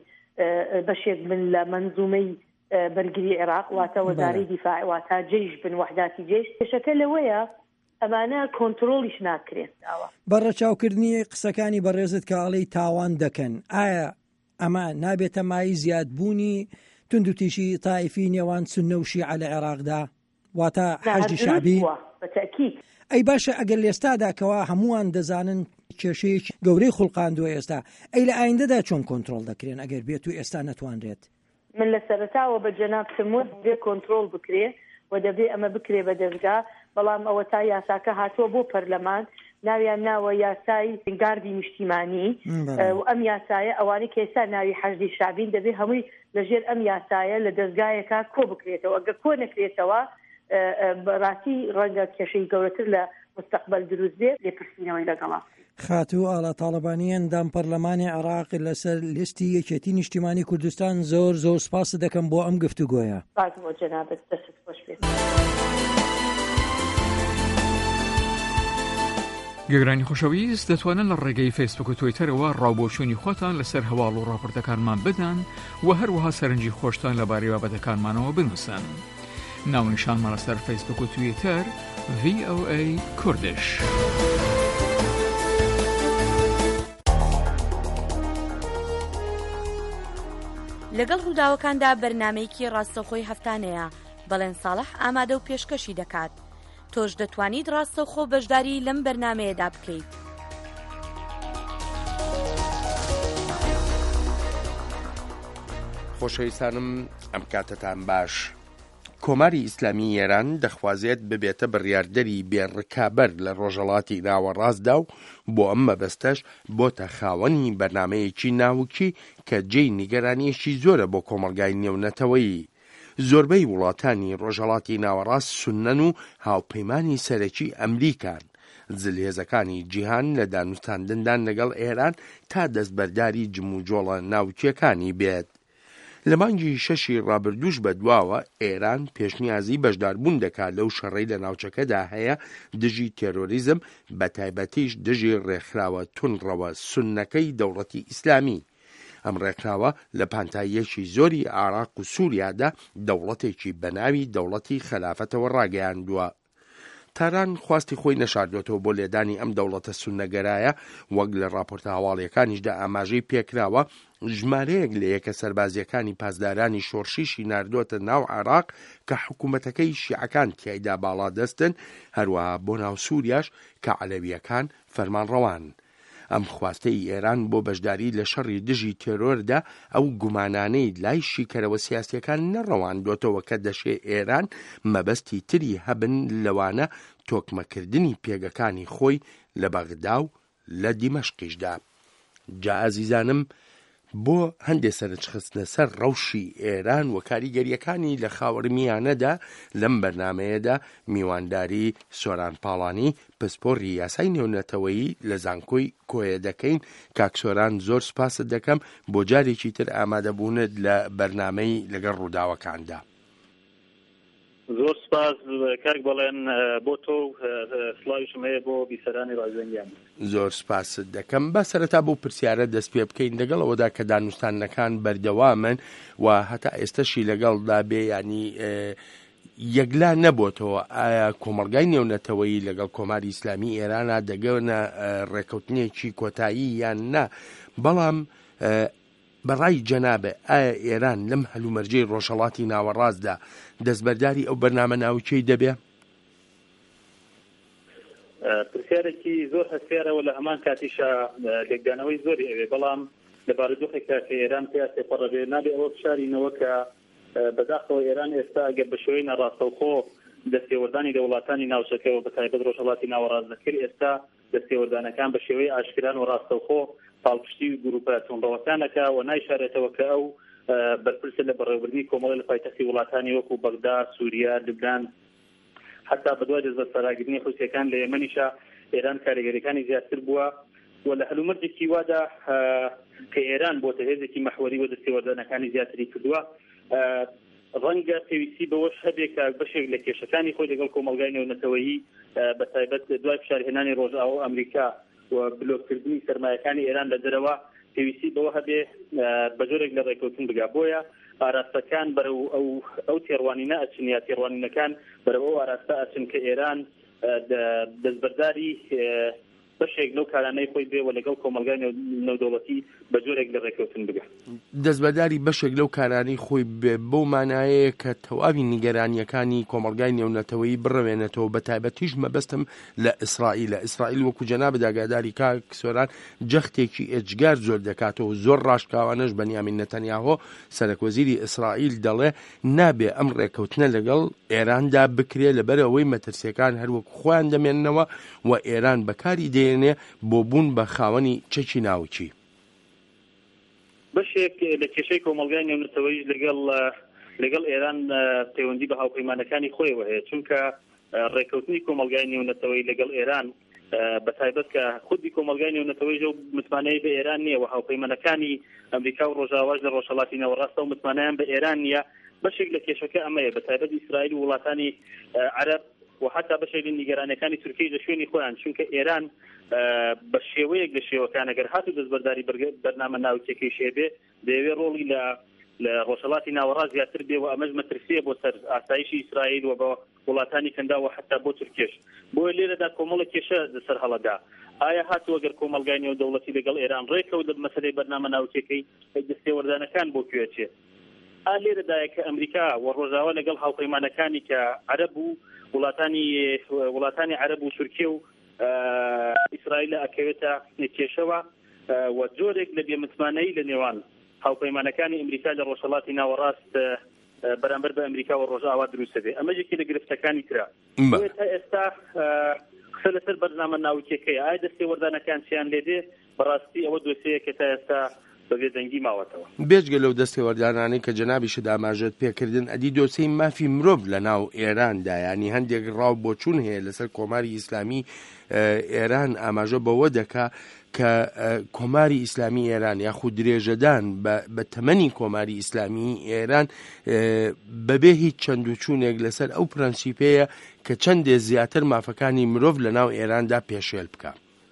بەشێک بن لە منزومەی بەرگری عێراق واتە وەزارەی دیفاع واتە جێش بن وحداتی جێش کێشەکە لەوەیە ئەمانە کۆنتترۆلیش ناکرێت. بەڕەچاوکردنی قسەکانی بەڕێزت کە ئاڵەی تاوان دەکەن ئایا ئەمە نابێتە مای زیادبوونی تند و تیشی تایفی نێوان سوننە و شیعە لە عێراقدا واتە حەشدی شەعبی؟ بەتەکید. ئەی باشە ئەگەر لێستاداکەوە هەمووان دەزانن کێشەیەکی گەورەی خوڵقاندووە ئێستا ئەی لە ئایندەدا چۆن کۆنتترۆل دەکرێن ئەگەر بێت و ئێستا نەتوانرێت؟ من لە سەرەتاوە بە جەناب سموت بێ کۆنتترۆل بکرێ و دەبێ ئەمە بکرێ بە دەستگا بەڵام ئەوە تا یاساکە هاتووە بۆ پەرلەمان ناویان ناوە یاسای گاردی نیشتیمانی و ئەم یاسایە ئەوانەی کە ئێستا ناوی حەشدی شەعبین دەبێ هەمووی لەژێر ئەم یاسایە لە دەستگایەکە کۆ بکرێتەوە ئەگەر کۆ نەکرێتەوە ڕاستی ڕەنگە کێشەی گەورەتر لە مستقبل دروست بێ لێپرسینەوەی لەگەڵا خاتوو ئاڵا تاڵبانیان دام پەرلەمانی عێراق لەسەر لیستی یەکێتی نیشتیمانی کوردستان زۆر سپاس دەکەم بۆ ئەم گفتوگۆیە. سپاس بۆ جەنابەت، دەست خۆش بێت. گەگرانی خۆشەویست دەتوانن لە ڕێگەی فیسبوک و تویتەرەوە ڕاوبۆچوونی خۆتان لەسەر هەواڵ و ڕاپۆرتەکانمان بدەن و هەروەها سەرنجی خۆشتان لەبارەی بابەتەکانمانەوە بنووسن. ناونیشانمان لەسەر فیسبوک و تویتەر VOA کوردش. لەگەڵ ڕووداوەکاندا بەرنامەیەکی ڕاستەوخۆی هەفتانەیە بەڵێن ساڵح ئامادە و پێشکەشی دەکات. تۆش دەتوانیت ڕاستەوخۆ بەشداری لەم بەرنامەیەدا بکەیت. خۆشەویستانم ئەم کاتتان باش. کۆماری ئیسلامی ئێران دەخوازێت ببێتە بڕیاردەری بێڕکابەر لە ڕۆژهەڵاتی ناوەڕاستدا و بۆ ئەم مەبەستەش بۆتە خاوەنی بەرنامەیەکی ناوکی کە جێی نیگەرانیەکی زۆرە بۆ کۆمەلگای نێونەتەوەیی. زۆربەی وڵاتانی ڕۆژهەڵاتی ناوەڕاست سونەن و هاوپەیمانی سەرەکی ئەمریکان. جلێزەکانی جیهان لە دانوستاندندا لەگەڵ ئێران تا دەستبەرداری جموجۆڵە ناوچیەکانی بێت. لە مانگی 6 ڕابردووش بەدواوە ئێران پێشنیازی بەشداربوون دەکات لەو شەڕەی لە ناوچەکەدا هەیە دژی تێرۆریزم بە تایبەتیش دژی ڕێکخراوە تونڕەوە سونەکەی دەوڵەتی ئیسلامی. ئەم ڕێکخراوە لە پانتاییەکی زۆری عێراق و سووریادا دەوڵەتێکی بەناوی دەوڵەتی خەلافەتەوە ڕاگەیاندووە. تاران خواستی خۆی نەشاردوێتەوە بۆ لێدانی ئەم دەوڵەتە سونەگەرایە وەک لە راپۆرتە هەواڵیەکانیشدا ئاماژەی پێکراوە ژمارەیەک لە یەکە سەربازیەکانی پاسدارانی شۆڕشیشی ناردووەتە ناو عێراق کە حکوومەتەکەی شیعەکان تیایدا باڵا دەستن، هەروەها بۆ ناو سووریاش کە عەلەویەکان فەرمانڕەوان. ئەم خواستەی ئێران بۆ بەشداری لە شەڕی دژی تێرۆردا ئەو گومانانەی لای شیکەرەوە سیاسیەکان نەڕەواندوێتەوە کە دەشێ ئێران مەبەستی تری هەبن لەوانە تۆکمەکردنی پێگەکانی خۆی لە بەغدا و لە دیمەشقیشدا. جا ئازیزانم بۆ هەندێک سەرنجخستنە سەر ڕەوشی ئێران و کاریگەریەکانی لە خاوەرمیانەدا لەم بەرنمەیەدا میوانداری سۆران پاڵانی پسپۆڕی یاسای نێونەتەوەیی لە زانکۆی کۆیە دەکەین. کاک سۆران زۆر سپاست دەکەم بۆ جارێکی تر ئامادەبوونت لە بەرنمەی لەگەڵ ڕووداوەکاندا. زۆر سپاس کاک بەڵێن بۆ تۆ سڵاویشم هەیە بۆ بیسەرانی ڕازێنگیان. زۆر سپاست دەکەم. بە سەرەتا بۆ پرسیارە دەست پێ بکەین لەگەڵەوەدا کە دانوستانەکان بەردەوامن و هەتا ئێستاشی لەگەڵدا بێ ینی یەکلا نەبووتەوە. ئایا کۆمەڵگای نێونەتەوەیی لەگەڵ کۆماری ئیسلامی ئێرانە دەگەونە ڕێکەوتنێکی کۆتایی یان نا؟ بەڵام بەڕای جەنابە ئایا ئێران لەم هەلومەرجەی ڕۆژهەڵاتی ناوەڕاستدا دەستبەرداری ئەو بەرنامە ناوچەی دەبێ؟ پرسیارێکی زۆر هەستیارەوە لە هەمان کاتیشە لێکدانەوەی زۆری ئەوێ، بەڵام لە بارودۆخێکە کە ئێران پێیا تێپەڕەبێ نابێ ئەوە بشارینەوە کە بەداخەوە ئێران ئێستا ئەگەر بە شێوەی نەڕاستەوخۆ دەستێوەردانی دەوڵاتانی ناوچەکەەوە بە تایبەت ڕۆژهەڵاتی ناوەڕاست دەکرد، ئێستا دەستێوەردانەکان بە شێوەی ئاشکران و ڕاستەوخۆ پاڵپشتی گروپە تۆنڕەوەکانەکە و نایشارێتەوە کە ئەو بەرپرسە لە بەڕێوەبردنی کۆمەڵی لە پایتەختی وڵاتانی وەکو بەغدا، سووریا، لوبنان، حتا بەدوای دەستبەرسەراگرتنی حوسیەکان لە یەمەنیشا ئێران کاریگەریەکانی زیاتر بووە و لە هەلومەرجێکی وادا کە ئێران بۆتە هێزێکی مەحوەری و دەستێوەردانەکانی زیاتری کردووە. ڕەنگە پێویستی بەوەش هەبێت کە بەشێک لە کێشەکانی خۆی لەگەڵ کۆمەڵگای نێونەتەوەیی بە تایبەت دوای فشارهێنانی ڕۆژئاوا و ئەمریکا و بلۆککردنی سەرمایەکانی ئێران لە دەرەوە پێویستی بەوە هەبێ بە جۆرێک لە ڕێکەوتن بگا. بۆیە ئاراستەکان بەرەو ئەو تێڕوانینە ئەچن یا تێڕوانینەکان بەرەو ئەو ئاراستە ئەچن کە ئێران دەستبەرداری بەشێک لەو کارانەی خۆی بێ و لەگەڵ کۆمەلگای نێودەوڵەتی بە جۆرێک لە ڕێکەوتن بگا. دەستبەرداری بەشێک لەو کارانەی خۆی بێ بۆ مانایەیە کە تەواوی نیگەرانیەکانی کۆمەلگای نێونەتەوەیی بڕەوێنێتەوە بە تایبەتیش مەبەستم لە ئیسرائیل وەکو جەناب داگاداری کاک سۆران جەختێکی ئێجگار زۆر دەکاتەوە. زۆر ڕاشکاوانەش بەنیامین نەتەنیاهۆ سەرۆکوەزیری ئیسرائیل دەڵێ نابێ ئەم ڕێکەوتنە لەگەڵ ئێراندا بکرێ لەبەرەوەی مەترسیەکان هەروەکو خۆیان دەمێننەوە و ئێران بەکاری دێنێ بۆ بوون بە خاوەنی چەکی ناوچی. بەشێک لە کێشەی کۆمەلگای نێونەتەوەیی لەگەڵ ئێران پەیوەندی بە هاوپەیمانەکانی خۆیەوە هەیە، چونکە ڕێکەوتنی کۆمەلگای نێونەتەوەی لەگەڵ ئێران بەتایبەت کە خودی کۆمەلگای نێونەتەوەی ژە متمانەی بە ئێران نییە و هاوپەیمانەکانی ئەمریکا و ڕۆژاواژ لە ڕۆژهەڵاتی ناوەڕاستە و متمانەیان بە ئێران نییە بەشێک لە کێشەکە ئەمەیە بەتایبەت ئیسرائیل و وڵاتانی عەرەب و حتا بەشێک لە نیگەرانەکانی تورکیای لە شوێنی خۆیان چونکە ئێران بە شێوەیەک لە شێوەکان ئەگەر هاتوو دەستبەرداری بەرنامە ناوچەکەی شێبێ دەیەوێت ڕۆڵی لە ڕۆژهەڵاتی ناوەڕاست زیاتر بێ و ئەمەش مەترسیە بۆ سەر ئاسایشی ئیسرائیل و بە وڵاتانی کەندا و حتا بۆ تورکیش بۆیە لێرەدا کۆمەڵە کێشە لەسەر هەڵەدا ئایا هاتووە گەر کۆمەلگای نێودەوڵەتی لەگەڵ ئێران ڕێکەوت لە مەسەلەی بەرنامە ناوچەکەی دەستێوەردانەکان بۆ کوێچێ لێرەدایە کە ئەمریکا و ڕۆژاوە لەگەڵ هاوپەیمانەکانی کە عەرەب و وڵاتانی عەرەب و تورکیە و ئیسرائیل ئەکەوێتە کێشەوە و جۆرێک لە بێمتمانەیی لە نێوان هاوپەیمانەکانی ئەمریکا لە ڕۆژهەڵاتی ناوەڕاست بەرامبەر بە ئەمریکا و ڕۆژاوا دروستە بێ ئەمەجێکی لە گرفتەکانی کرا تا ئێستا قسە لەسەر بەرنامە ناوچەکەی ئایا دەستێوەردانەکان چیان لێدێ بەڕاستی ئەوە دۆسەیە کە تا ئێستا بەبێدەنگی ماوەتەوە بێجگە لەو دەستێوەردانانەی کە جەنابیشت ئاماژەت پێکردن ئەدی دۆسەی مافی مرۆڤ لە ناو ئێراندا ینی هەندێک ڕاو بۆچوون هەیە لەسەر کۆماری ئیسلامی ئێران ئاماژە بەوە دەکا کە کۆماری ئیسلامی ئێران یاخود درێژەدان بە تەمەنی کۆماری ئیسلامی ئێران بەبێ هیچ چەند و چوونێک لەسەر ئەو پرەنسیپەیە کە چەندێ زیاتر مافەکانی مرۆڤ لە ناو ئێراندا پێشێل بکە.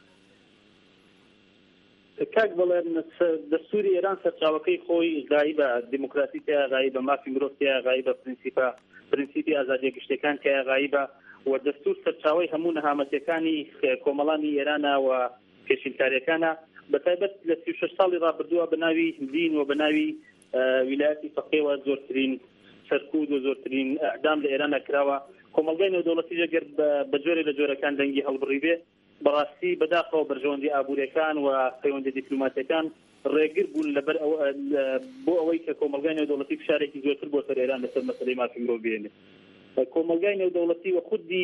کاک بەڵێن دەستوری ئێران سەرچاوەکەی خۆی غایی بە دیموکراسی تیا غایی بە مافی مرۆڤ تیا غایی بە پرینسیپی ئازادیە گشتەکان تیا غایی بە و دەستور سەرچاوەی هەموو نەهامەتیەکانی کۆمەڵانی ئێرانە و پێشنکاریەکانە بەتایبەت لە 36 ساڵی ڕابردووە بە ناوی دین و بە ناوی ویلایەتی فەقێوە زۆرترین سەرکوت و زۆرترین ئەعدام لە ئێران کراوە کۆمەلگای نێودەوڵەتی ئەگەر بە جۆرێ لە جۆرەکان دەنگی هەڵبڕی بێ بەڕاستی بەداخەوە بەرژەوەندی ئابوووریەکان و پەیوەندی دیپلۆماتیەکان ڕێگر بوون لەبەر بۆ ئەوەی کە کۆمەلگای نێودەوڵەتی فشارێکی زۆرتر بۆ سەر ئێران لەسەر مەسەلەی مافی مرۆڤ بێنێ کۆمەلگای نێودەوڵەتی و خودی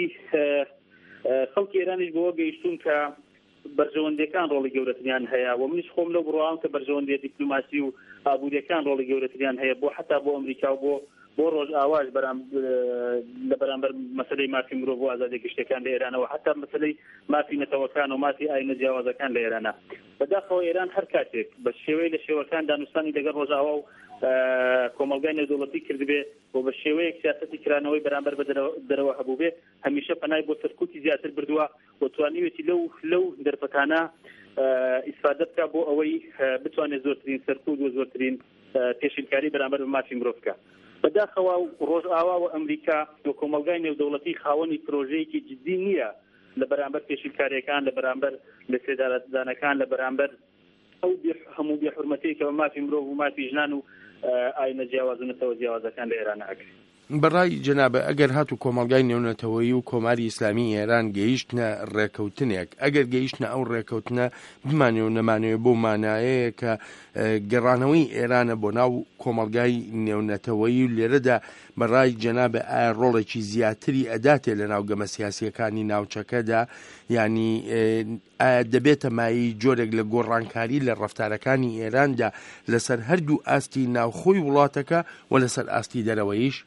خەڵکی ئێرانیش بۆەوە گەیشتون کە بەرژەوەندیەکان ڕۆڵی گەورەتریان هەیە و منیش خۆم لەو بڕوام کە بەرژەوەندی دیپلۆماسی و ئابوووریەکان ڕۆڵی گەورەتریان هەیە بۆ حتا بۆ ئەمریکا و بۆ ڕۆژ ئاواژ لە بەرامبەر مەسەلەی مافی مرۆڤ و ئازادی گشتەکان لە ئێرانەوە حتا مەسەلەی مافی نەتەوەکان و مافی ئاینە جیاوازەکان لە ئێرانە بەداخەوە ئێران هەر کاتێک بە شێوەی لە شێوەکان دانوستانی لەگەڵ ڕۆژاوا و کۆمەلگای نێودەوڵەتی کردبێ و بە شێوەیەک سیاسەتی کرانەوەی بەرامبەر بە دەرەوە هەبوو بێ هەمیشە پەنای بۆ سەرکوتی زیاتر بردووە و توانیوێتی لەو دەرفەتانە ئیسفادە بکە بۆ ئەوەی بتوانێت زۆرترین سەرکوت و زۆرترین پێشنکاری بەرامبەر بە مافی مرۆڤ بکە بەداخەوە ڕۆژئاوا و ئەمریکا و کۆمەلگای نێودەوڵەتی خاوەنی پرۆژەیەکی جدی نییە لە بەرامبەر پێشنکاریەکان لە بەرامبەر لە سێدارەدانەکان لە بەرامبەر ئەو هەموو بێحورمەتەیەکە بە مافی مرۆڤ و مافی ژنان و ئاینە جیاواز و نەتەوە جیاوازەکان لە ئێران ئەکرێت بەڕای جەنابە ئەگەر هاتوو کۆمەلگای نێونەتەوەیی و کۆماری ئیسلامی ئێران گەیشتنە ڕێکەوتنێک ئەگەر گەیشتنە ئەو ڕێکەوتنە بمانێ و نەمانەوێت بۆ مانایەیە کە گەڕانەوەی ئێرانە بۆ ناو کۆمەلگای نێونەتەوەیی و لێرەدا بەڕای جەنابە ئایا ڕۆڵێکی زیاتری ئەداتێ لە ناو گەمە سیاسیەکانی ناوچەکەدا ینی ئایا دەبێتە مایی جۆرێک لە گۆڕانکاری لە ڕەفتارەکانی ئێراندا لەسەر هەردوو ئاستی ناوخۆی وڵاتەکە و لەسەر ئاستی دەرەوەیش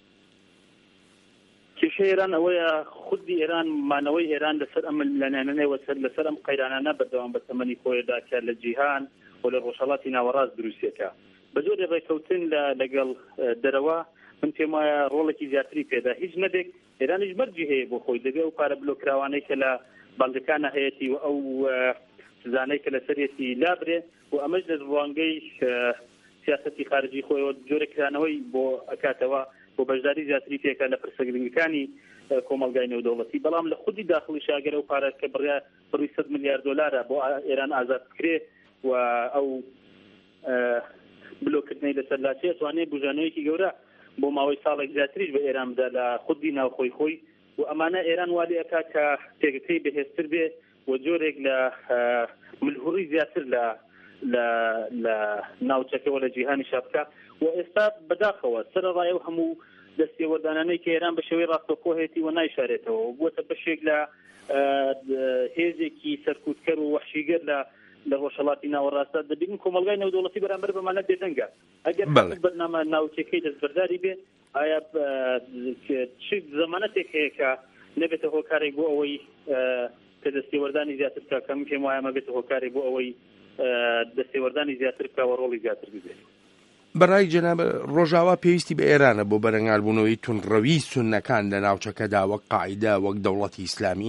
کێشە ئێران ئەوەیە خودی ئێران مانەوەی ئێران لەسەر ئەم لەنانەوە لەسەر ئەم قەیرانانە بەردەوام بە تەمەنی خۆیدا کە لە جیهان و لە ڕۆژهەڵاتی ناوەڕاست دروستیەکە بە جۆرێ ڕێکەوتن لەگەڵ دەرەوە من پێم وایە ڕۆڵێکی زیاتری پێدا هیچ نەبێت ئێرانیش مەرجی هەیە بۆ خۆی دەبێت و پارە بلۆکراوانەی کە لە باڵگەکانە هەیەی و ئەو سزانەی کە لەسەرێتی لابرێ و ئەمەش لە ڕوانگەی سیاسەتی خارجی خۆیەوە جۆرەکرانەوەی بۆ ئەکاتەوە بۆ بەشداری زیاتری پێکە لە پرسەگرنگەکانی کۆمەلگای نێودەوڵەتی بەڵام لە خودی داخلی شاگەرە و پارە کە بڕی 100 میلیارد دلارە بۆ ئێران ئازاد بکرێ و ئەو بلۆکردنەی لەسەر لاچێ توانێت بژانەوەیەکی گەورە بۆ ماوەی ساڵێک زیاتریش بە ئێران بدا لە خودی ناوخۆی خۆی و ئەمانە ئێران والی ئەکا کە تێگەکەی بەهێزتر بێ و جۆرێک لە ملهوڕی زیاتر لە ناوچەکەەوە لە جیهانی شابکە و ئێستا بەداخەوە سەرڕای و هەموو دەستێوەردانانەی کە ئێران بە شێوەی ڕاستەوخۆهێتی و نایشارێتەوە بووە بەشێک لە هێزێکی سەرکوتکەر و وەحشیگەر لە ڕۆژهەڵاتی ناوەڕاستە دەبین کۆمەلگای نێودەوڵەتی بەرامبەر بەمانە بێدەنگە ئەگەر بەرنامە ناوچەکەی دەستبەرداری بێ ئایا چ زەمانەتێک هەیە کە نبێتە هۆکارێک بۆ ئەوەی کە دەستێوەردانی زیاتر بکە کەم پێم وایە مەبێتە هۆکارێک بۆ ئەوەی دەستێوەردانی زیاتر بکەوە ڕۆڵی زیاتر ببێت. بەڕای جەناب ڕۆژاوا پێویستی بە ئێرانە بۆ بەرەنگاربوونەوەی تونڕەوی سوننەکان لە ناوچەکەدا وەک قاعیدە وەک دەوڵەتی ئیسلامی؟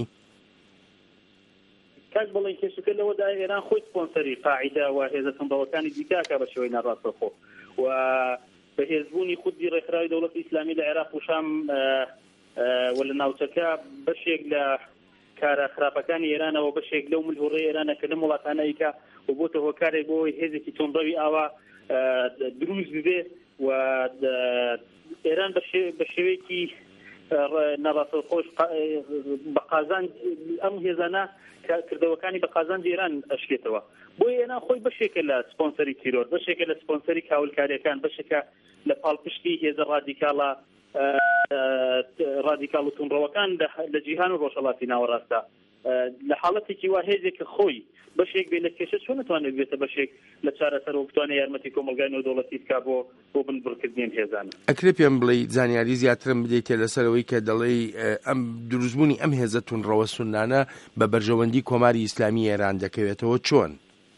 کاک بڵێن کێشەکە لەوەدا ئێران خۆی سپۆنسەری قاعیدە و هێزە تەنبەوەکانی دیکاکە بە شێوەی ناڕاستەخۆ و بەهێزبوونی خودی ڕێکخراوی دەوڵەتی ئیسلامی لە عێراق و شام و لە ناوچەکە بەشێک لە کارە خراپەکانی ئێرانەوە بەشێک لەو ملهوڕێی ئێرانە کە لەم وڵاتانەیەکە و بۆتە هۆکارێک بۆی هێزێکی تۆمڕەوی ئاوا دروست ببێ و ئێران بە شێوەیەکی نەڕاستەخۆش بە قازانج ئەم هێزانە کردەوەکانی بە قازانج ئێران ئەشکێتەوە بۆی ئێران خۆی بەشێکە لە سپۆنسەری تیرۆر بەشێکە لە سپۆنسەری کاولکاریەکان بەشێکە لە پاڵپشتی هێزە ڕادیکاڵە ڕادیکاڵ و تونڕەوەکان لە جیهان و ڕۆژهەڵاتی ناوەڕاستە لە حاڵەتێکی وا هێزێکە خۆی بەشێک بێ لە کێشە چۆن نتوانێت بێتە بەشێک لە چارەسەرەوە بتوانێت یارمەتی کۆمەلگای نێودەوڵەتی بکا بۆ بنبڕکردنی هێزانە. ئەکرێ پێم بڵێ زانیاری زیاترم بدەیتێ لەسەرەوەی کە دەڵێ ئەم دروستبوونی ئەم هێزە تونڕەوە سوننانە بە بەرژەوەندی کۆماری ئیسلامی ئێران دەکەوێتەوە چۆن؟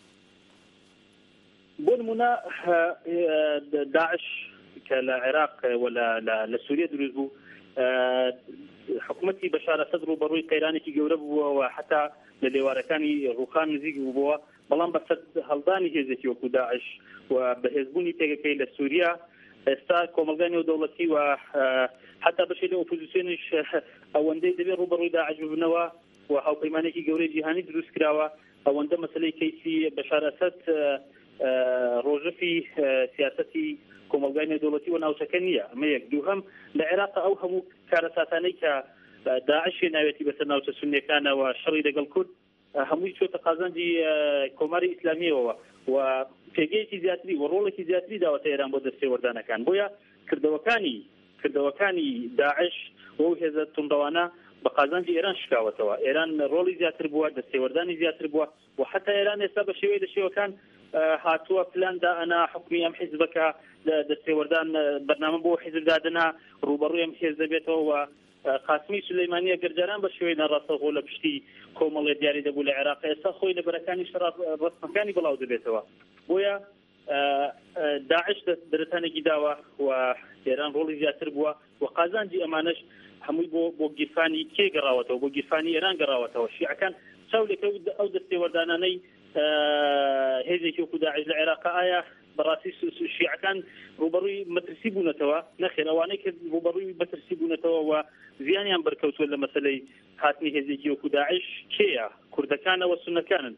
بۆ نمونە داعش کە لە عێراق و لە سووریا دروست بوو حکوومەتی بەشار ئەسەد ڕوبەڕووی قەیرانێکی گەورە بووە و حتا لە لێوارەکانی ڕووخان نزیک بووبەوە بەڵام بە سەد هەڵدانی هێزێکی وەکو داعش و بەهێزبوونی پێگەکەی لە سووریا ئێستا کۆمەلگای نێودەوڵەتی و حتا بەشێک لە ئۆپۆزیسیۆنیش ئەوەندەی دەبێت ڕوبەڕووی داعش ببنەوە و هاوپەیمانێکی گەورەی جیهانی دروست کراوە ئەوەندە مەسەلەی کەیسی بەشار ئەسەد ڕۆژەفی سیاسەتی کۆمەلگای نێودەوڵەتی و ناوچەکە نییە ئەمە یەک دووهەم لە عێراق ئەو هەموو کارەساتانەی کە داعش ناوێتی بەسەر ناوچە سونیەکانەوە شەڕی لەگەڵ کورد هەمووی چۆتە قازانجی کۆماری ئیسلامیەوە و پێگەیەکی زیاتری و ڕۆڵێکی زیاتری داوەتە ئێران بۆ دەستێوەردانەکان بۆیە کردەوەکانی داعش و هێزە تونڕەوانە بە قازانجی ئێران شکاوەتەوە ئێران ڕۆڵی زیاتر بووە دەستێوەردانی زیاتر بووە و حتا ئێران ئێستا بە شێوەی لە شێوەکان هاتووە پلاندا ئەنا حکومی ئەم حیزبەکە دەستێوەردان بەرنامە بۆ حیزب دادنا ڕوبەڕووی ئەم هێز دەبێتەوە و قاسمی سلەیمانیە گەرجاران بە شێوەی ناڕاستەخۆ لە پشتی کۆمەڵێ دیاری دەبوو لە عێراق ئێستا خۆی لە بەرەکانی ڕستمەکانی بڵاو دەبێتەوە بۆیە داعش دەرەتانێکی داوە و ئێران ڕۆڵی زیاتر بووە و قازانجی ئەمانش هەمووی بۆ گیرفانی کێ گەڕاوەتەوە بۆ گیرفانی ئێران گەڕاوەتەوە شیعەکان چاولێکە ئەو دەستێوەردانانەی هێزێکی وەکو داعش لە عێراق ئایا بەڕاستی شیعەکان ڕوبەڕووی مەترسی بوونەتەوە نەخێر ئەوانەی کە ڕوبەڕووی مەترسی بوونەتەوە و زیانیان بەرکەوتووە لە مەسەلەی هاتنی هێزێکی وەکو داعش کێیە کوردەکانەوە سونەکانن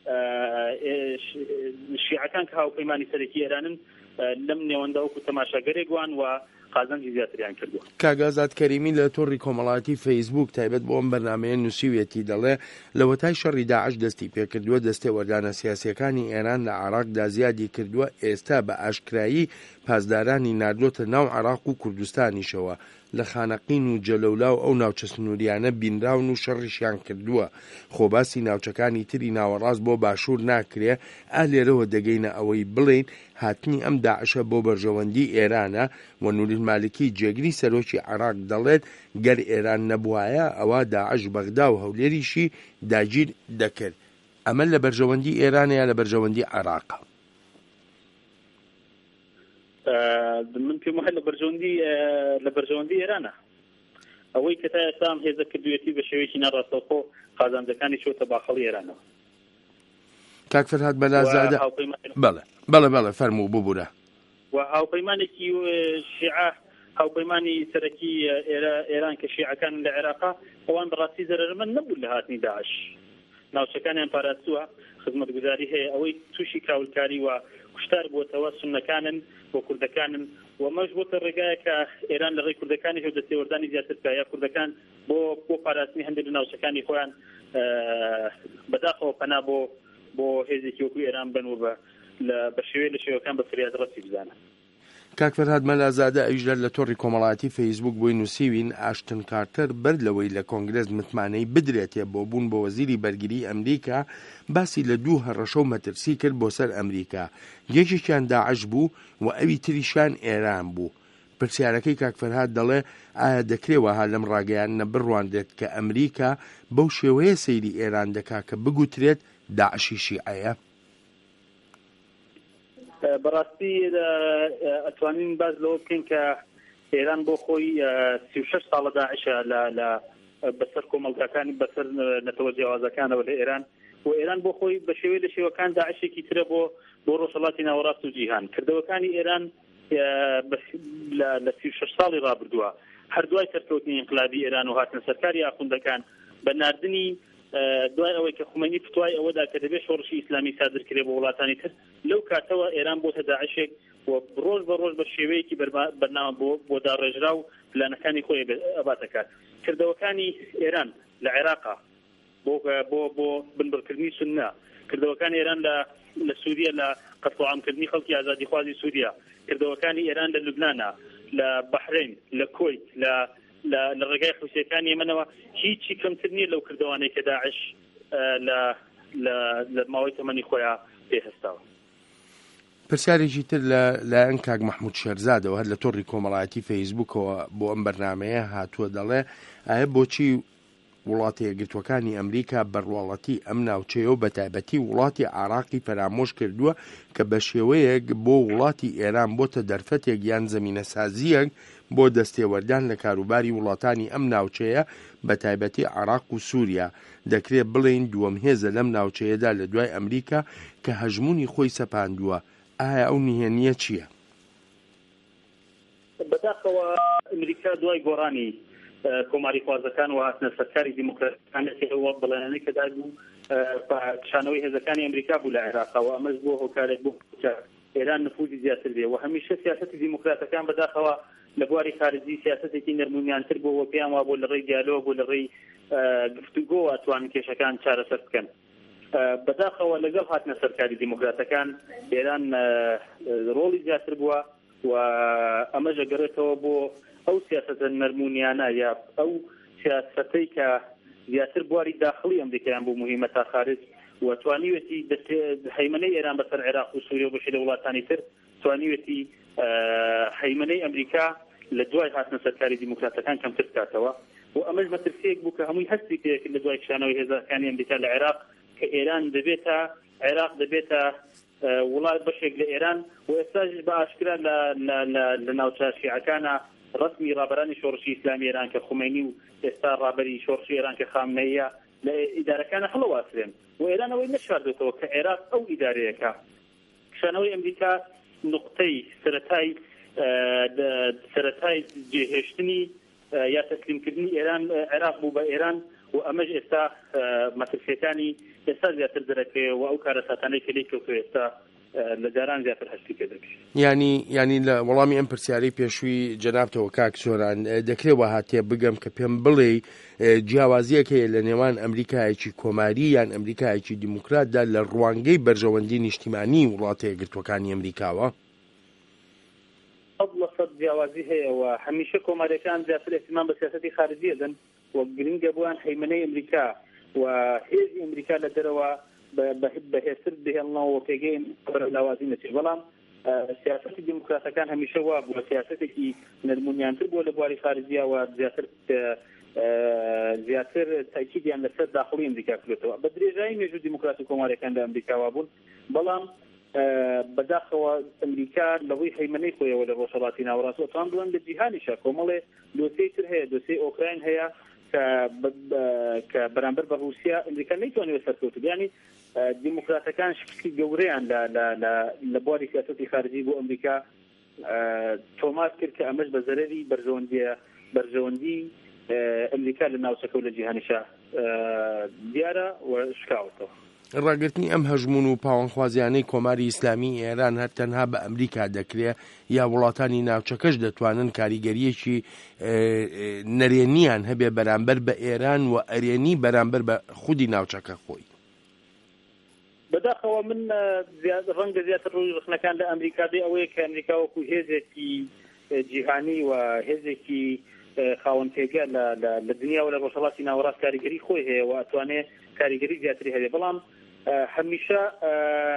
شیعەکان کە هاوپەیمانی سەرەکی ئێرانن لەم نێوەندا وەکو تەماشاگەرێکوان و قازانجی زیاتریان کردووە. کاگازات کەریمی لە تۆڕی کۆمەڵاتی فەیسبوک تایبەت بۆ ئەم بەرنامەیە نووسیوێتی دەڵێ لە وەتای شەڕی داعش دەستی پێکردووە دەستێوەردانە سیاسیەکانی ئێران لە عێراقدا زیادی کردووە ئێستا بە ئاشکرایی پاسدارانی ناردۆتە ناو عێراق و کوردستانیشەوە لە خانەقین و جەلەولا و ئەو ناوچە سنووریانە بینراون و شەڕیشیان کردووە خۆباسی ناوچەکانی تری ناوەڕاست بۆ باشوور ناکرێ ئالێرەوە دەگەینە ئەوەی بڵێن هاتنی ئەم داعشە بۆ بەرژەوەندی ئێرانە و نوری مالکی جێگری سەرۆکی عێراق دەڵێت گەر ئێران نەبوایە ئەوە داعش بەغدا و هەولێریشی داگیر دەکرد ئەمە لە بەرژەوەندی ئێرانە یا لە بەرژەوەندی عێراقە؟ من پێم وایە لە بەرژەوەندی ئێرانە ئەوەی کە تا ئێستا ئەم هێزە کردوێتی بە شێوەیەکی ناڕاستەوخۆ قازانجەکانی چۆتە باخەڵی ئێرانەوە. کاک فەرهاد بەلازادە بەڵێ فەرموو ببوورە و هاوپەیمانێکی شیعە هاوپەیمانی سەرەکی ئێران کە شیعەکان لە عێراقا ئەوان بەڕاستی زەرەرمەند نەبوون لە هاتنی داعش ناوچەکانیان پاراستووە خزمەتگوزاری هەیە ئەوەی تووشی کاولکاری و کوشتار بووەتەوە سونەکانن بۆ کوردەکانن و مەش بۆتە ڕێگایە کە ئێران لە ڕێی کوردەکانی هێو دەستێوەردانی زیاتر بکە یا کوردەکان بۆ پاراستنی هەندێک لە ناوچەکانی خۆیان بەداخەوە پەنا بۆ هێزێکی وەکو ئێران بن و بە شێوەیە لە شێوەکان بە فریاد ڕەسی بزانە. کاک فەرهاد مەلازادە ئەویژدار لە تۆڕی کۆمەڵاتی فەیسبوک بۆی نووسیوین ئاشتن کارتەر بەر لەوەی لە کۆنگرس متمانەی بدرێتێ بۆ بوون بە وەزیری بەرگری ئەمریکا باسی لە دوو هەڕەشە و مەترسی کرد بۆ سەر ئەمریکا یەکێکیان داعش بوو و ئەوی تریشان ئێران بوو پرسیارەکەی کاکفەرهاد دەڵێ ئایا دەکرێوەها لەم ڕاگەیانە بڕواندێت کە ئەمریکا بەو شێوەیە سەیری ئێران دەکا کە بگوترێت داعشی شیعەیە؟ بەڕاستی ئەتوانین باز لەوە بکەین کە ئێران بۆ خۆی 36 ساڵە داعشە لە بەسەر کۆمەڵگەکانی بەسەر نەتەوە جیاوازەکانەوە لە ئێران و ئێران بۆ خۆی بە شێوەیە لە شێوەکان داعشێکی ترە بۆ ڕۆژهەڵاتی ناوەڕاست و جیهان. کردەوەکانی ئێران لە 36 ساڵی ڕابردووە هەردوای سەرکەوتنی ئینقلابی ئێران و هاتنە سەرکاری ئاخوندەکان بە ناردنی دوای ئەوەی کە خومینی فتوای ئەوەدا کە دەبێت شۆڕشی ئیسلامی سادرکرێ بۆ وڵاتانی تر لەو کاتەوە ئێران بۆتە داعشێک و ڕۆژ بە ڕۆژ بە شێوەیەکی بەرنامە بۆ داڕێژرا و پلانەکانی خۆی ئەباتەکات. کردەوەکانی ئێران لە عێراقا بۆ بنبڕکردنی سنە، کردەوەکانی ئێران لە سووریا لە قەتڵعامکردنی خەڵکی ئازادیخوازی سووریا، کردەوەکانی ئێران لە لوبنانە، لە بەحرین، لە کۆیت، لە ڕێگای حوسەکانی ئێمەنەوە هیچی کەمتر نییە لەو کردوانەی کە داعش لە ماوەی تەمەنی خۆیان پێهێستاوە. پرسیارێکی تر لە کاک محمود شێرزادەوە هەر لە تۆڕی کۆمەڵایەتی فەیسبوکەوە بۆ ئەم بەرنامەیە هاتووە دەڵێ ئایا بۆچی وڵاتی یەکگرتوەکانی ئەمریکا بەڕواڵەتی ئەم ناوچەیە و بەتایبەتی وڵاتی عراقی فرامۆش کردووە کە بە شێوەیەک بۆ وڵاتی ئێران بۆتە دەرفەتێک یان زەمینە سازیەک بۆ دەستێوەردان لە کاروباری وڵاتانی ئەم ناوچەیە بەتایبەتی عراق و سووریا دەکرێت بڵێن دووەم هێزە لەم ناوچەیەدا لە دوای ئەمریکا کە هەژمونی خۆی سەپاندووە. ئایا ئەو نهێنیە چییە؟ بەداخەوە ئەمریکا دوای گۆڕانی کۆماری خوازەکان و هاتنە سەرکاری دیموکراتەکانەوە بەڵێنانەی کە دابوو شانەوەی هێزەکانی ئەمریکا بوو لە عێراقەوە ئەمەش بۆ هۆکارێک بوو ئێران نفوذی زیاتر بێ و هەمیشە سیاسەتی دیموکراتەکان بەداخەوە لە بواری خارجی سیاسەتێکی نەرمونیانتر بۆ پێیان وا بۆ لە ڕێی دیالۆگ بۆ لە ڕێی گفتوگۆ ئەتوانن کێشەکان چارەسەر بکەن. بەداخەوە لەگەڵ هاتنە سەرکاری دیموکراتەکان ئێران ڕۆڵی زیاتر بووە و ئەمەش ئەگەڕێتەوە بۆ ئەو سیاسەتە نەرمونیانە یا ئەو سیاسەتەی کە زیاتر بواری داخلی ئەمریکایان بۆ موهمە تا خارج و توانیوێتی هەیمنەی ئێران بەسەر عێراق و سووریا و بەشی لە وڵاتانی تر توانیوێتی هەیمنەی ئەمریکا لە دوای هاتنە سەرکاری دیموکراتەکان کەمتر بکاتەوە و ئەمەش مەترسیەک بوو کە هەمووی هەستی پێکرد لە دوای کشانەوەی هێزەکانی ئەمریکا لە عێراق کە ئێران دەبێتە عێراق دەبێتە وڵات بەشێک لە ئێران و ئێستاش بە ئاشکرا لە ناوچە شیعەکانە ڕسمی ڕابەرانی شۆڕشی ئیسلامی ئێران کە خومینی و ئێستا ڕابەری شۆڕشی ئێران کە خامنەیە لە ئیدارەکانە هەڵەواسرێن و ئێران ئەوەی نەشاردێتەوە کە عێراق ئەو ئیدارەیەکە. کشانەوەی ئەمریکا نقطەی سەرەتای جێهێشتنی یا تەسلیمکردنی ئێران عێراق بوو بە ئێران و ئەمەش ئێستا مەترسیەکانی ئێستا زیاتر دەرەکەوێ و ئەو کارە ساتانەی کە لێی کەوتووە ئێستا لە جاران زیاتر هەستی پێ دەکرێت. ینی لە وەڵامی ئەم پرسیارەی پێشووی جەنابتەوە کاک سۆران دەکرێت هاتێ بگەم کە پێم بڵێ جیاوازیەکەیە لە نێوان ئەمریکایەکی کۆماری یان ئەمریکایەکی دیموکراتدا لە ڕوانگەی بەرژەوەندی نیشتیمانی وڵاتە یەکگرتوەکانی ئەمریکاوە؟ 100% جیاوازی هەیە و هەمیشە کۆماریەکان زیاتر احتیمام بە سیاسەتی خارجی دەدەن و گرنگە بووان هەیمنەی ئەمریکا و هێزی ئەمریکا لە دەرەوە بەهێزتر بهێڵنەوە و پێگەی لاوازی نەچێت. بەڵام سیاسەتی دیموکراتەکان هەمیشە وا بووە سیاسەتێکی نەرمونیانتر بووە لە بواری خارجیە و زیاتر تاکیدیان لەسەر داخڵی ئەمریکا کردێتەوە. بە درێژایی مێژوو دیموکراتی کۆماریەکان لە ئەمریکاوا بوون بەڵام بەداخەوە ئەمریکا لەڕووی هەیمنەی خۆیەوە لە ڕۆژهەڵاتی ناوەڕاست توان بڵێن لە جیهانیشە کۆمەڵێ دۆسەی تر هەیە دۆسەی ئۆکراین هەیە کە بەرامبەر بە رووسیا ئەمریکا نەیتوانێت سەرکەوت ینی دیموکراتەکان شکستی گەورەیان لە بواری سیاسەتی خارجی بۆ ئەمریکا تۆمار کرد کە ئەمەش بە زەرەری بەرژەوەندی ئەمریکا لە ناوچەکە و لە جیهانیشە دیارە و شکاوتەوە. ڕاگررتنی ئەم هەژمون و پاوانخوازیانەی کۆماری ئیسلامی ئێران هەر تەنها بە ئەمریکا دەکرێت یا وڵاتانی ناوچەکەش دەتوانن کاریگەریەکی نەرێنیان هەبێ بەرامبەر بە ئێران و ئەرێنی بەرامبەر بە خودی ناوچەکە خۆی؟ بەداخەوە من ڕەنگە زیاتر ڕووی ڕخنەکان لە ئەمریکا دێ ئەوەیە کە ئەمریکا وەکو هێزێکی جیهانی و هێزێکی خاوەن پێگە لە دنیا و لە ڕۆژهەڵاتی ناوەڕاست کاریگەری خۆی هەیە و ئەتوانێت کاریگەری زیاتری هەبێ. بەڵام هەمیشە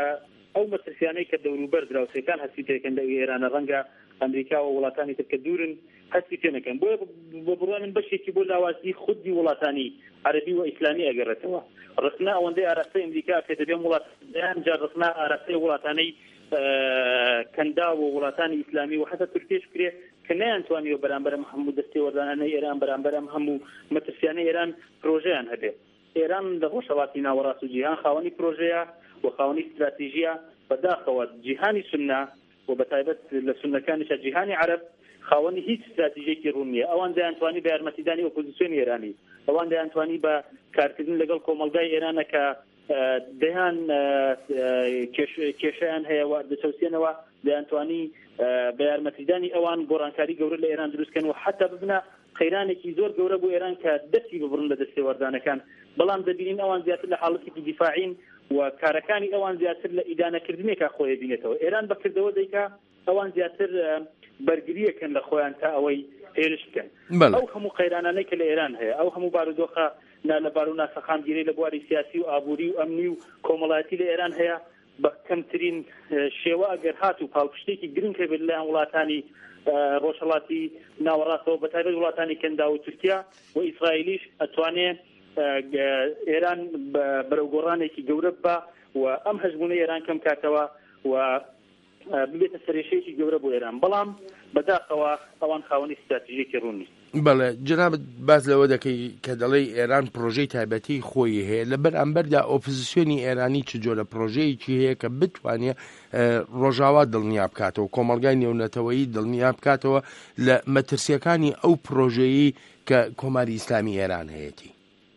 ئەو مەترسیانەی کە دەوروبەر دراوسەکان هەستی تێکەن لە ئێرانە ڕەنگە ئەمریکا و وڵاتانی تر کە دوورن هەستی تێ نەکەن بۆ بڕوانن بەشێکی بۆ لاوازی خودی وڵاتانی عەرەبی و ئیسلامی ئەگەڕێتەوە ڕخنا ئەوەندەی ئاراستەی ئەمریکا کە دەبێ وڵاتیان جار ڕخنا ئاراستەی وڵاتانەی کەندا و وڵاتانی ئیسلامی و حتا تورکیش کرێ کە نەیانتوانیوە بەرامبەر هەموو دەستی وەردانانەی ئێران بەرامبەر هەموو مەترسیانەی ئێران پرۆژەیان هەبێ ئێران لە ڕۆژهەڵاتی ناوەڕاست و جیهان خاوەنی پرۆژەیە و خاوەنی استراتیژیە بەداخەوە جیهانی سنە و بەتایبەت لە سنەکانیشە جیهانی عەرب خاوەنی هیچ استراتیژیەکی ڕوون نییە ئەوان دەیانتوانی بە یارمەتیدانی ئۆپۆزیسیۆنی ئێرانی ئەوان دەیانتوانی بە کارکردن لەگەڵ کۆمەلگای ئێرانە کە دەیان کێشەیان هەیە و دەچەوسێنەوە دەیانتوانی بە یارمەتیدانی ئەوان گۆڕانکاری گەورە لە ئێران دروستکەن و حتا ببنە قەیرانێکی زۆر گەورە بۆ ئێران کە دەستی ببڕن لە دەستی وەردانەکان بەڵام دەبینین ئەوان زیاتر لە حاڵەتی دیفاعین و کارەکانی ئەوان زیاتر لە ئیدانەکردنێکا خۆی بینێتەوە ئێران بەکردەوە دەیکا ئەوان زیاتر بەرگریەکەن لە خۆیان تا ئەوەی هێرش بکەن ئەو هەموو قەیرانانەی کە لە ئێران هەیە ئەو هەموو بارودۆخە لەبار و ناسەخانگیری لە بواری سیاسی و ئابووری و ئەمنی و کۆمەڵایەتی لە ئێران هەیە بە کەمترین شێوە ئەگەر هات و پاڵپشتێکی گرنگ هەبێت لەلایەن وڵاتانی ڕۆژهەڵاتی ناوەڕاستەوە بەتایبەت وڵاتانی کەندا و تورکیا و ئیسرائیلیش ئەتوانێت ئێران بەرەو گۆڕانێکی گەورە بە و ئەم هەژبوونەی ئێران کەم کاتەوە و ببێتە سەرێشەیەکی گەورە بۆ ئێران بەڵام بەداخەوە ئەوان خاوەنی استراتیژیەکی ڕوون نیست. بەڵێ جنابەت باز لەوە دەکەی کە دەڵێی ئێران پرۆژەی تایبەتی خۆی هەیە لە بەرامبەردا ئۆپۆزیسیۆنی ئێرانی چ جۆرە پرۆژەیەکی هەیە کە بتوانێت ڕۆژاوا دڵنیا بکاتەوە کۆمەڵگای نێونەتەوەیی دڵنیا بکاتەوە لە مەترسیەکانی ئەو پرۆژەیی کە کۆماری ئیسلامی ئێران هەیەی.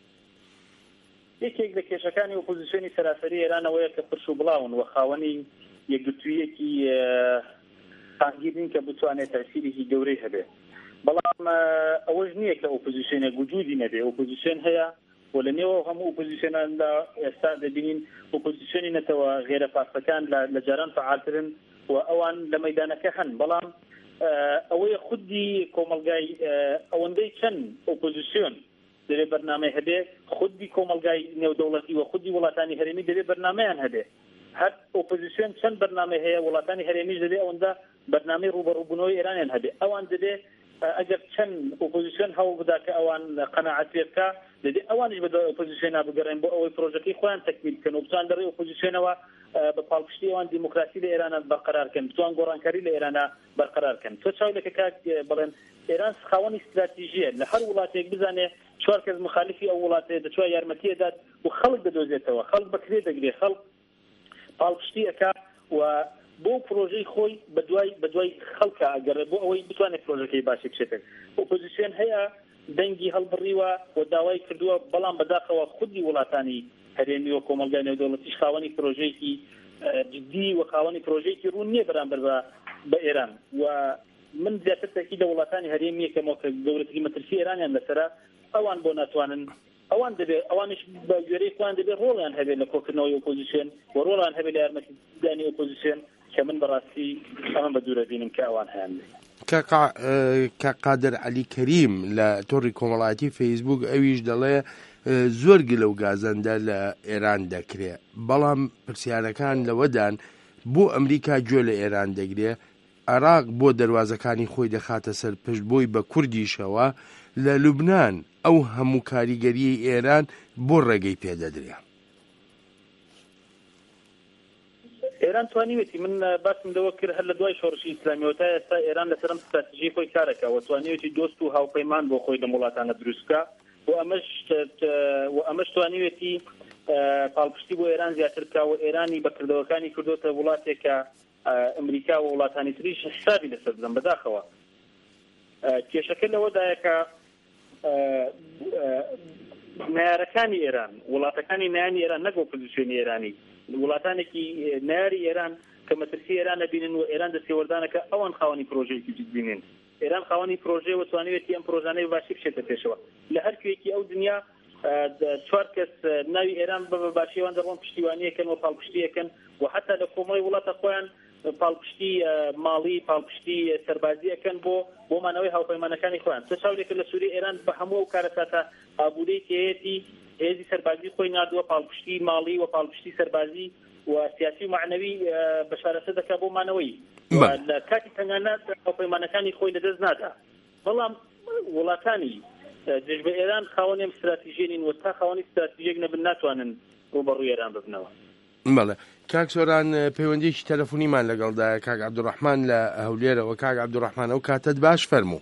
یەکێک لە کێشەکانی ئۆپۆزیسیۆنی سەراسەری ئێرانەوەیە کە پرش و بڵاون و خاوەنی یەکگرتوویەکی خانگیرین کە بتوانێت تەسیرێکی گەورەی هەبێت بەڵام ئەوەش نییە کە ئۆپۆزیسیۆنە وجودی نەبێ ئۆپۆزیسیۆن هەیە و لە نێوە هەموو ئۆپۆزیسیۆناندا ئێستا دەبینین ئۆپۆزیسیۆنی نەتەوە غێرە پارتەکان لە جاران فعالترن و ئەوان لە مەیدانەکە هەن بەڵام ئەوەیە خودی کۆمەلگای ئەوەندەی چەند ئۆپۆزیسیۆن دەبێت بەرنامەی هەبێ خودی کۆمەلگای نێودەوڵەتی و خودی وڵاتانی هەرێمی دەبێت بەرنامەیان هەبێ هەر ئۆپۆزیسیۆن چەند بەرنامە هەیە وڵاتانی هەرێمیش دەبێ ئەوەندە بەرنامەی ڕوبەڕووبوونەوەی ئێرانیان هەبێ ئەوان دەبێ ئەگەر چەند ئۆپۆزیسیۆن هەوڵ بدا کە ئەوان قەناعەت پێ بکا دەبێ ئەوانش بەدوای ئۆپۆزیسیۆنا بگەڕێن بۆ ئەوەی پرۆژەکەی خۆیان تەکمیل بکەن و بتوان دەڕێی ئۆپۆزیسیۆنەوە بە پاڵپشتی ئەوان دیموکراسی لە ئێرانە بەرقەرارکەن بتوان گۆڕانکاری لە ئێرانە بەرقەرارکەن تۆ چاو لەکە کاک بڵێن ئێران خاوەنی استراتیژیە لە هەر وڵاتێک بزانێ چوار کەس مخالفی ئەو وڵاتەیە دەچوای یارمەتیە داد و خەڵک دەدۆزێتەوە خەڵک بەکرێ دەگرێ خەڵک پاڵپشتی ئەکا و بۆ پرۆژەی خۆی بەدوای خەڵکە ئەگەڕێت بۆ ئەوەی بتوانێت پرۆژەکەی باشی بچێتێت ئۆپۆزیسیۆن هەیە دەنگی هەڵبڕیوە و داوای کردووە بەڵام بەداخەوە خودی وڵاتانی هەرێمی و کۆمەلگای نێودەوڵەتیش خاوەنی پرۆژەیەکی جدی و خاوەنی پرۆژەیەکی ڕوون نییە بەرامبەر بە ئێران و من زیاتر تاکید لە وڵاتانی هەرێمی یەکەمەوە کە گەورەترین مەترسی ئێرانیان لەسەرە ئەوان بۆ ناتوانن ئەوان دەبێت ئەوانش بە گوێرەی خۆیان دەبێت ڕۆڵیان هەبێت لە کۆکردنەوەی ئۆپۆزیسیۆن و ڕۆڵیان هەبێت لە یارمەتیدانی ئۆپۆزیسیۆن کە من بەڕاستی ئەمە بە دوورە بینم کە ئەوان هەیان کە قادر عەلی کەریم لە تۆڕی کۆمەڵایەتی فەیسبوک ئەویش دەڵێ زۆر گلە و گازەندە لە ئێران دەکرێت بەڵام پرسیارەکان لەوەدان بۆ ئەمریکا گوێ لە ئێران دەگرێت عێراق بۆ دەواازەکانی خۆی دەخاتە سەر پشتبۆی بە کوردیشەوە لە لوبنان ئەو هەموو کاریگەری ئێران بۆ ڕێگەی پێدەدرێ ئێران توانیوێتی من باسم لەوە کرد هەر لە دوای شۆڕشی ئیسلامیەوە تا ئێستا ئێران لەسەر استراتیژی خۆی کارەکە و توانیوێتی دۆست و هاوپەیمان بۆ خۆی لە وڵاتانە دروستکە و ئەمەش توانیوێتی پاڵپشتی بۆ ئێران زیاتر بکە و ئێرانی بەکردەوەکانی کردوتە وڵاتێکە ئەمریکا و وڵاتانی تریش حسابی لەسەر بزن بەداخەوە کێشەکە لەوەدایە کە نارەکانی ئێران وڵاتەکانی نایانی ئێران نەک ئۆپۆزیسیۆنی ئێرانی وڵاتانێکی ناری ئێران کە مەترسی ئێران نەبینن و ئێران دەستێوەردانەکە ئەوان خاوەنی پرۆژەیەکی جدبینن ئێران خاوەنی پرۆژەیە و توانێتی ئەم پرۆژانەی باشی بچێتە پێشەوە لە هەر کوێکی ئەو دنیا چوار کەس ناوی ئێران بە باشیوان دەڕۆن پشتیوانیەکەن و پاڵپشتیەکەن و حتا لە کۆمەڵی وڵاتە خۆیان پاڵپشتی ماڵی پاڵپشتی سەربازیەکەن بۆ مانەوەی هاوپەیمانەکانی خۆیان چ چاولێکە لە سووری ئێران بە هەموو ئەو کارەساتە ئابوورەی کێتی هێزی سەربازی خۆی نردووە پاڵپشتی ماڵی و پاڵپشتی سەربازی و سیاسی و معنەوی بەشارەتە دەکات بۆمانەوەی لە کاتی تەنگانە پەیمانەکانی خۆی لەدەست نادا. بەڵام وڵاتانی دژ بە ئێران خاوەنێ استراتیژیە نین و تا خاوەنی استراتیژیەک نەبن ناتوانن ڕوبەڕووی ئێران ببنەوە. بەڵێ کاک سۆران پەیوەندیکی تەلەفۆنیمان لەگەڵدایە کاک عەبدوڕەحمان لە هەولێرەوە. کاک عەبدوڕەحمان ئەو کاتت باش فەرموو.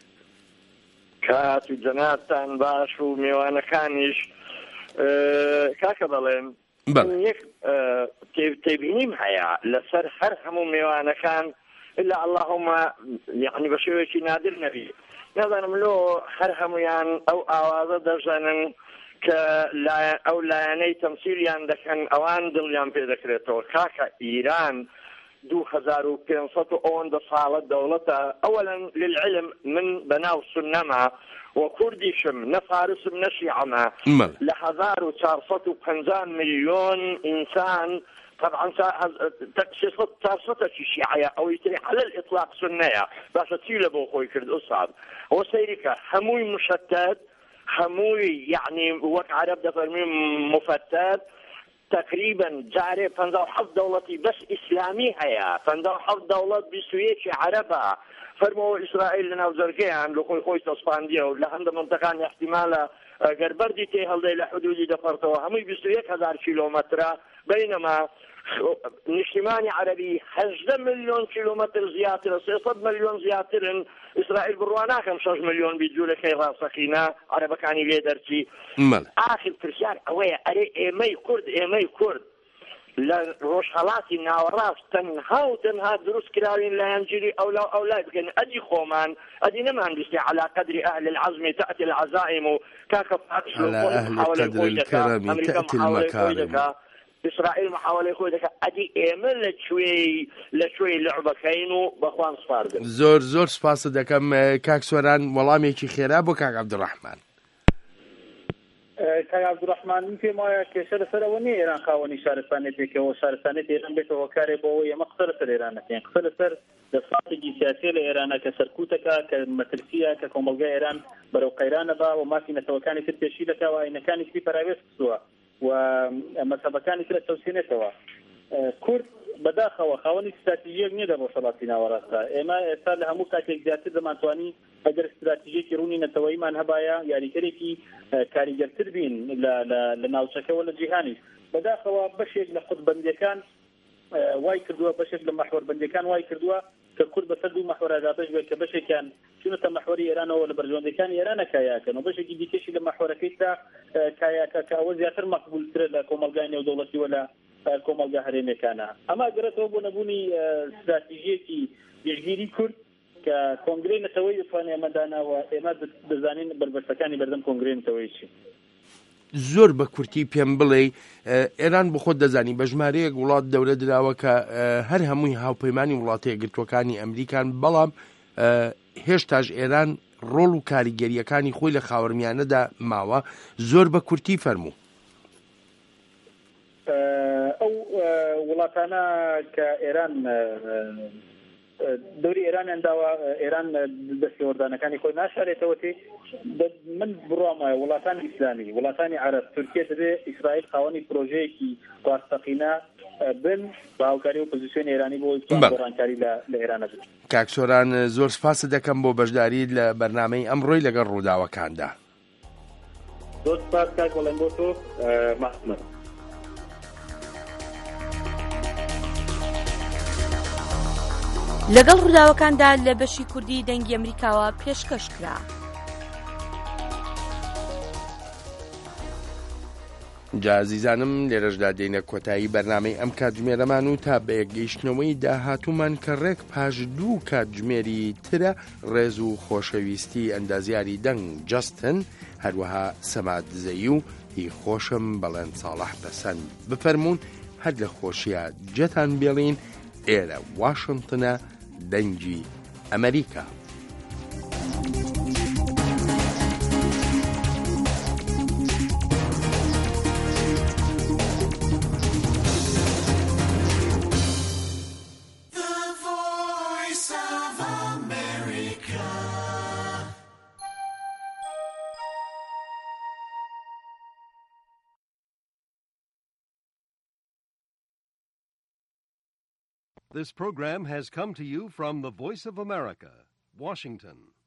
کاتی جەنابتان باش و میوانەکانیش کاکە بەڵێن یەک تێبینیم هەیە لەسەر هەر هەموو میوانەکان إلا اللهم يعني بە شێوەیەکی نادر نەبی نازانم لۆ هەر هەمویان ئەو ئاوازە دەژەنن کە ئەو لایەنەی تەمسیلیان دەکەن ئەوان دڵیان پێ دەکرێتەوە. کاکە ئیران 2500 ئەوەندە ساڵە دەوڵەتە. ئەوەلاً للعلم من بەناو سنەما وكرديشم نفارسم نشيعما ل 1450 مليون إنسان. طبعا 400 شيعية أو يتري على الإطلاق سنية بس تيلا بوخوي كرد أصعب هو سيريكا هموي مشتت هموي يعني وك عرب دفرمي مفتت تقريبا جاري 57 دولتي بس إسلامي هيا 57 دولة بسويتي عربة فرموا إسرائيل لنا وزرقيان لو خوي تصفاندية ولا عند منطقة احتمال غربردي تيهل إلى حدود دفرتها همي 21000 كيلومتر بينما نشتماني عربي 8 مليون كيلومتر زياتر 600 مليون زياتر إسرائيل برواناك 5 مليون بيجولة كي راسخينا عربا كاني ليدرتي آخر ترسيار أويا أري إيمي كرد لروشهلاتي ناوراس تنها دروس كراوين لا ينجري أو لا يمكن أدي خومان أدي نمان بسي على قدر أهل العزم تأتي العزائم كاكفات على أهل قدر الكرم تأتي المكارم إسرائيل محاولة خويدك أدي إيمن لشوي لعبة كينو بخوان صفارد زور سپاس دەکەم کاک سۆران وەڵامێکی خێرا بۆ کاک عەبدوڕەحمان. کاک عەبدوڕەحمان من پێم وایە کێشە لەسەرەوە نییە ئێران خاوەنی شارستانێتێکەوە شارستانێت ئێران بێتەوە کارێ بۆەوە ئێمە قسە لەسەر ئێران نەکەین قسە لەسەر دەسەڵاتێکی سیاسی لە ئێرانە کە سەرکوتەکە کە مەترسیە کە کۆمەڵگای ئێران بەرەو قەیرانە با و مافی نەتەوەکانی تر پێشی دەکا و ئاینەکانی تری پەراوێز بچووە و مەسەبەکانی ترە چەوسێنێتەوە. کورد بەداخەوە خاوەنی استراتیژیەک نییە لە ڕۆژهەڵاتی ناوەڕاستە. ئێمە ئێستا لە هەموو کاتێک زیاتر دەمانتوانی ئەگەر استراتیژیەکی ڕوونی نەتەوەیمان هەبایە یاریگەرێکی کاریگەرتر بین لە ناوچەکەەوە لە جیهانی. بەداخەوە بەشێک لە خودبەندیەکان وای کردووە بەشێک لە مەحوەربەندیەکان وای کردووە کە کورد بەسەر دوو مەحوەرەدا بەش بێت کە بەشێکیان چونەتە مەحوەری ئێرانەوە لە بەرژەوەندەکانی ئێرانە کایاکەن و بەشێکی دیکەشی لە مەحوەرەکەیدا کایاکە کە ئەوە زیاتر مەقبولترە لە کۆمەلگای نێودەوڵەتیوە لە کۆمەلگا هەرێمەکانە. ئەمە گەرەتەوە بۆ نەبوونی استراتیژیەکی گشتگیری کورد کە کۆنگرەی نەتەوەی دەتوانێت ئەمەداناوە ئێمە دەزانین بربەستەکانی بەردەم کۆنگرەی نەتەوەی چی. زۆر بە کورتی پێم بڵێ ئێران بە خۆت دەزانی بە ژمارەیەک وڵات دەورە دراوە کە هەر هەمووی هاوپەیمانی وڵاتە یەکگرتووەکانی ئەمریکان بەڵام هێشتاش ئێران ڕۆڵ و کاریگەریەکانی خۆی لە خاوەرمیانەدا ماوە. زۆر بە کورتی فەرموو. ئەو وڵاتانە کە ئێران دەوری ئێرانیان داوە ئێران دەستی وەردانەکانی خۆی ناشارێتەوە تێ من بڕامایە وڵاتانی ئیسلامی وڵاتانی عەرەب تورکیە دەبێ ئیسرائیل خاوەنی پرۆژەیەکی ڕاستەقینە بن بە هاوکاری و پۆزیسیۆنی ئێرانی بۆ ڕانکاری لە ئێرانە بن. کاک سۆران زۆر سپاس دەکەم بۆ بەشداری لە بەرنامەی ئەمڕۆی لەگەڵ ڕووداوەکاندا. زۆر سپاس کاک وەڵێن بۆ تۆ مەحمەد. لەگەڵ ڕووداوەکاندا لە بەشی کوردی دەنگی ئەمریکاوە پێشکەش کرا. جازیزانم لێرەشدا دێنە کۆتایی بەرنامەی ئەم کاتژمێرەمان و تا بە یەکگەیشتنەوەی داهاتوومان کە ڕێک پاش 2 کاتژمێری ترە ڕێز و خۆشەویستی ئەندازیاری دەنگ جەستن هەروەها سەماد زەیی و هی خۆشم بەڵێن ساڵح بەسەند بفەرمونون هەر لە خۆشیە جەتان بێڵین ئێرە واشنتنە دەنگی ئەمریکا. This program has come to you from the Voice of America, Washington.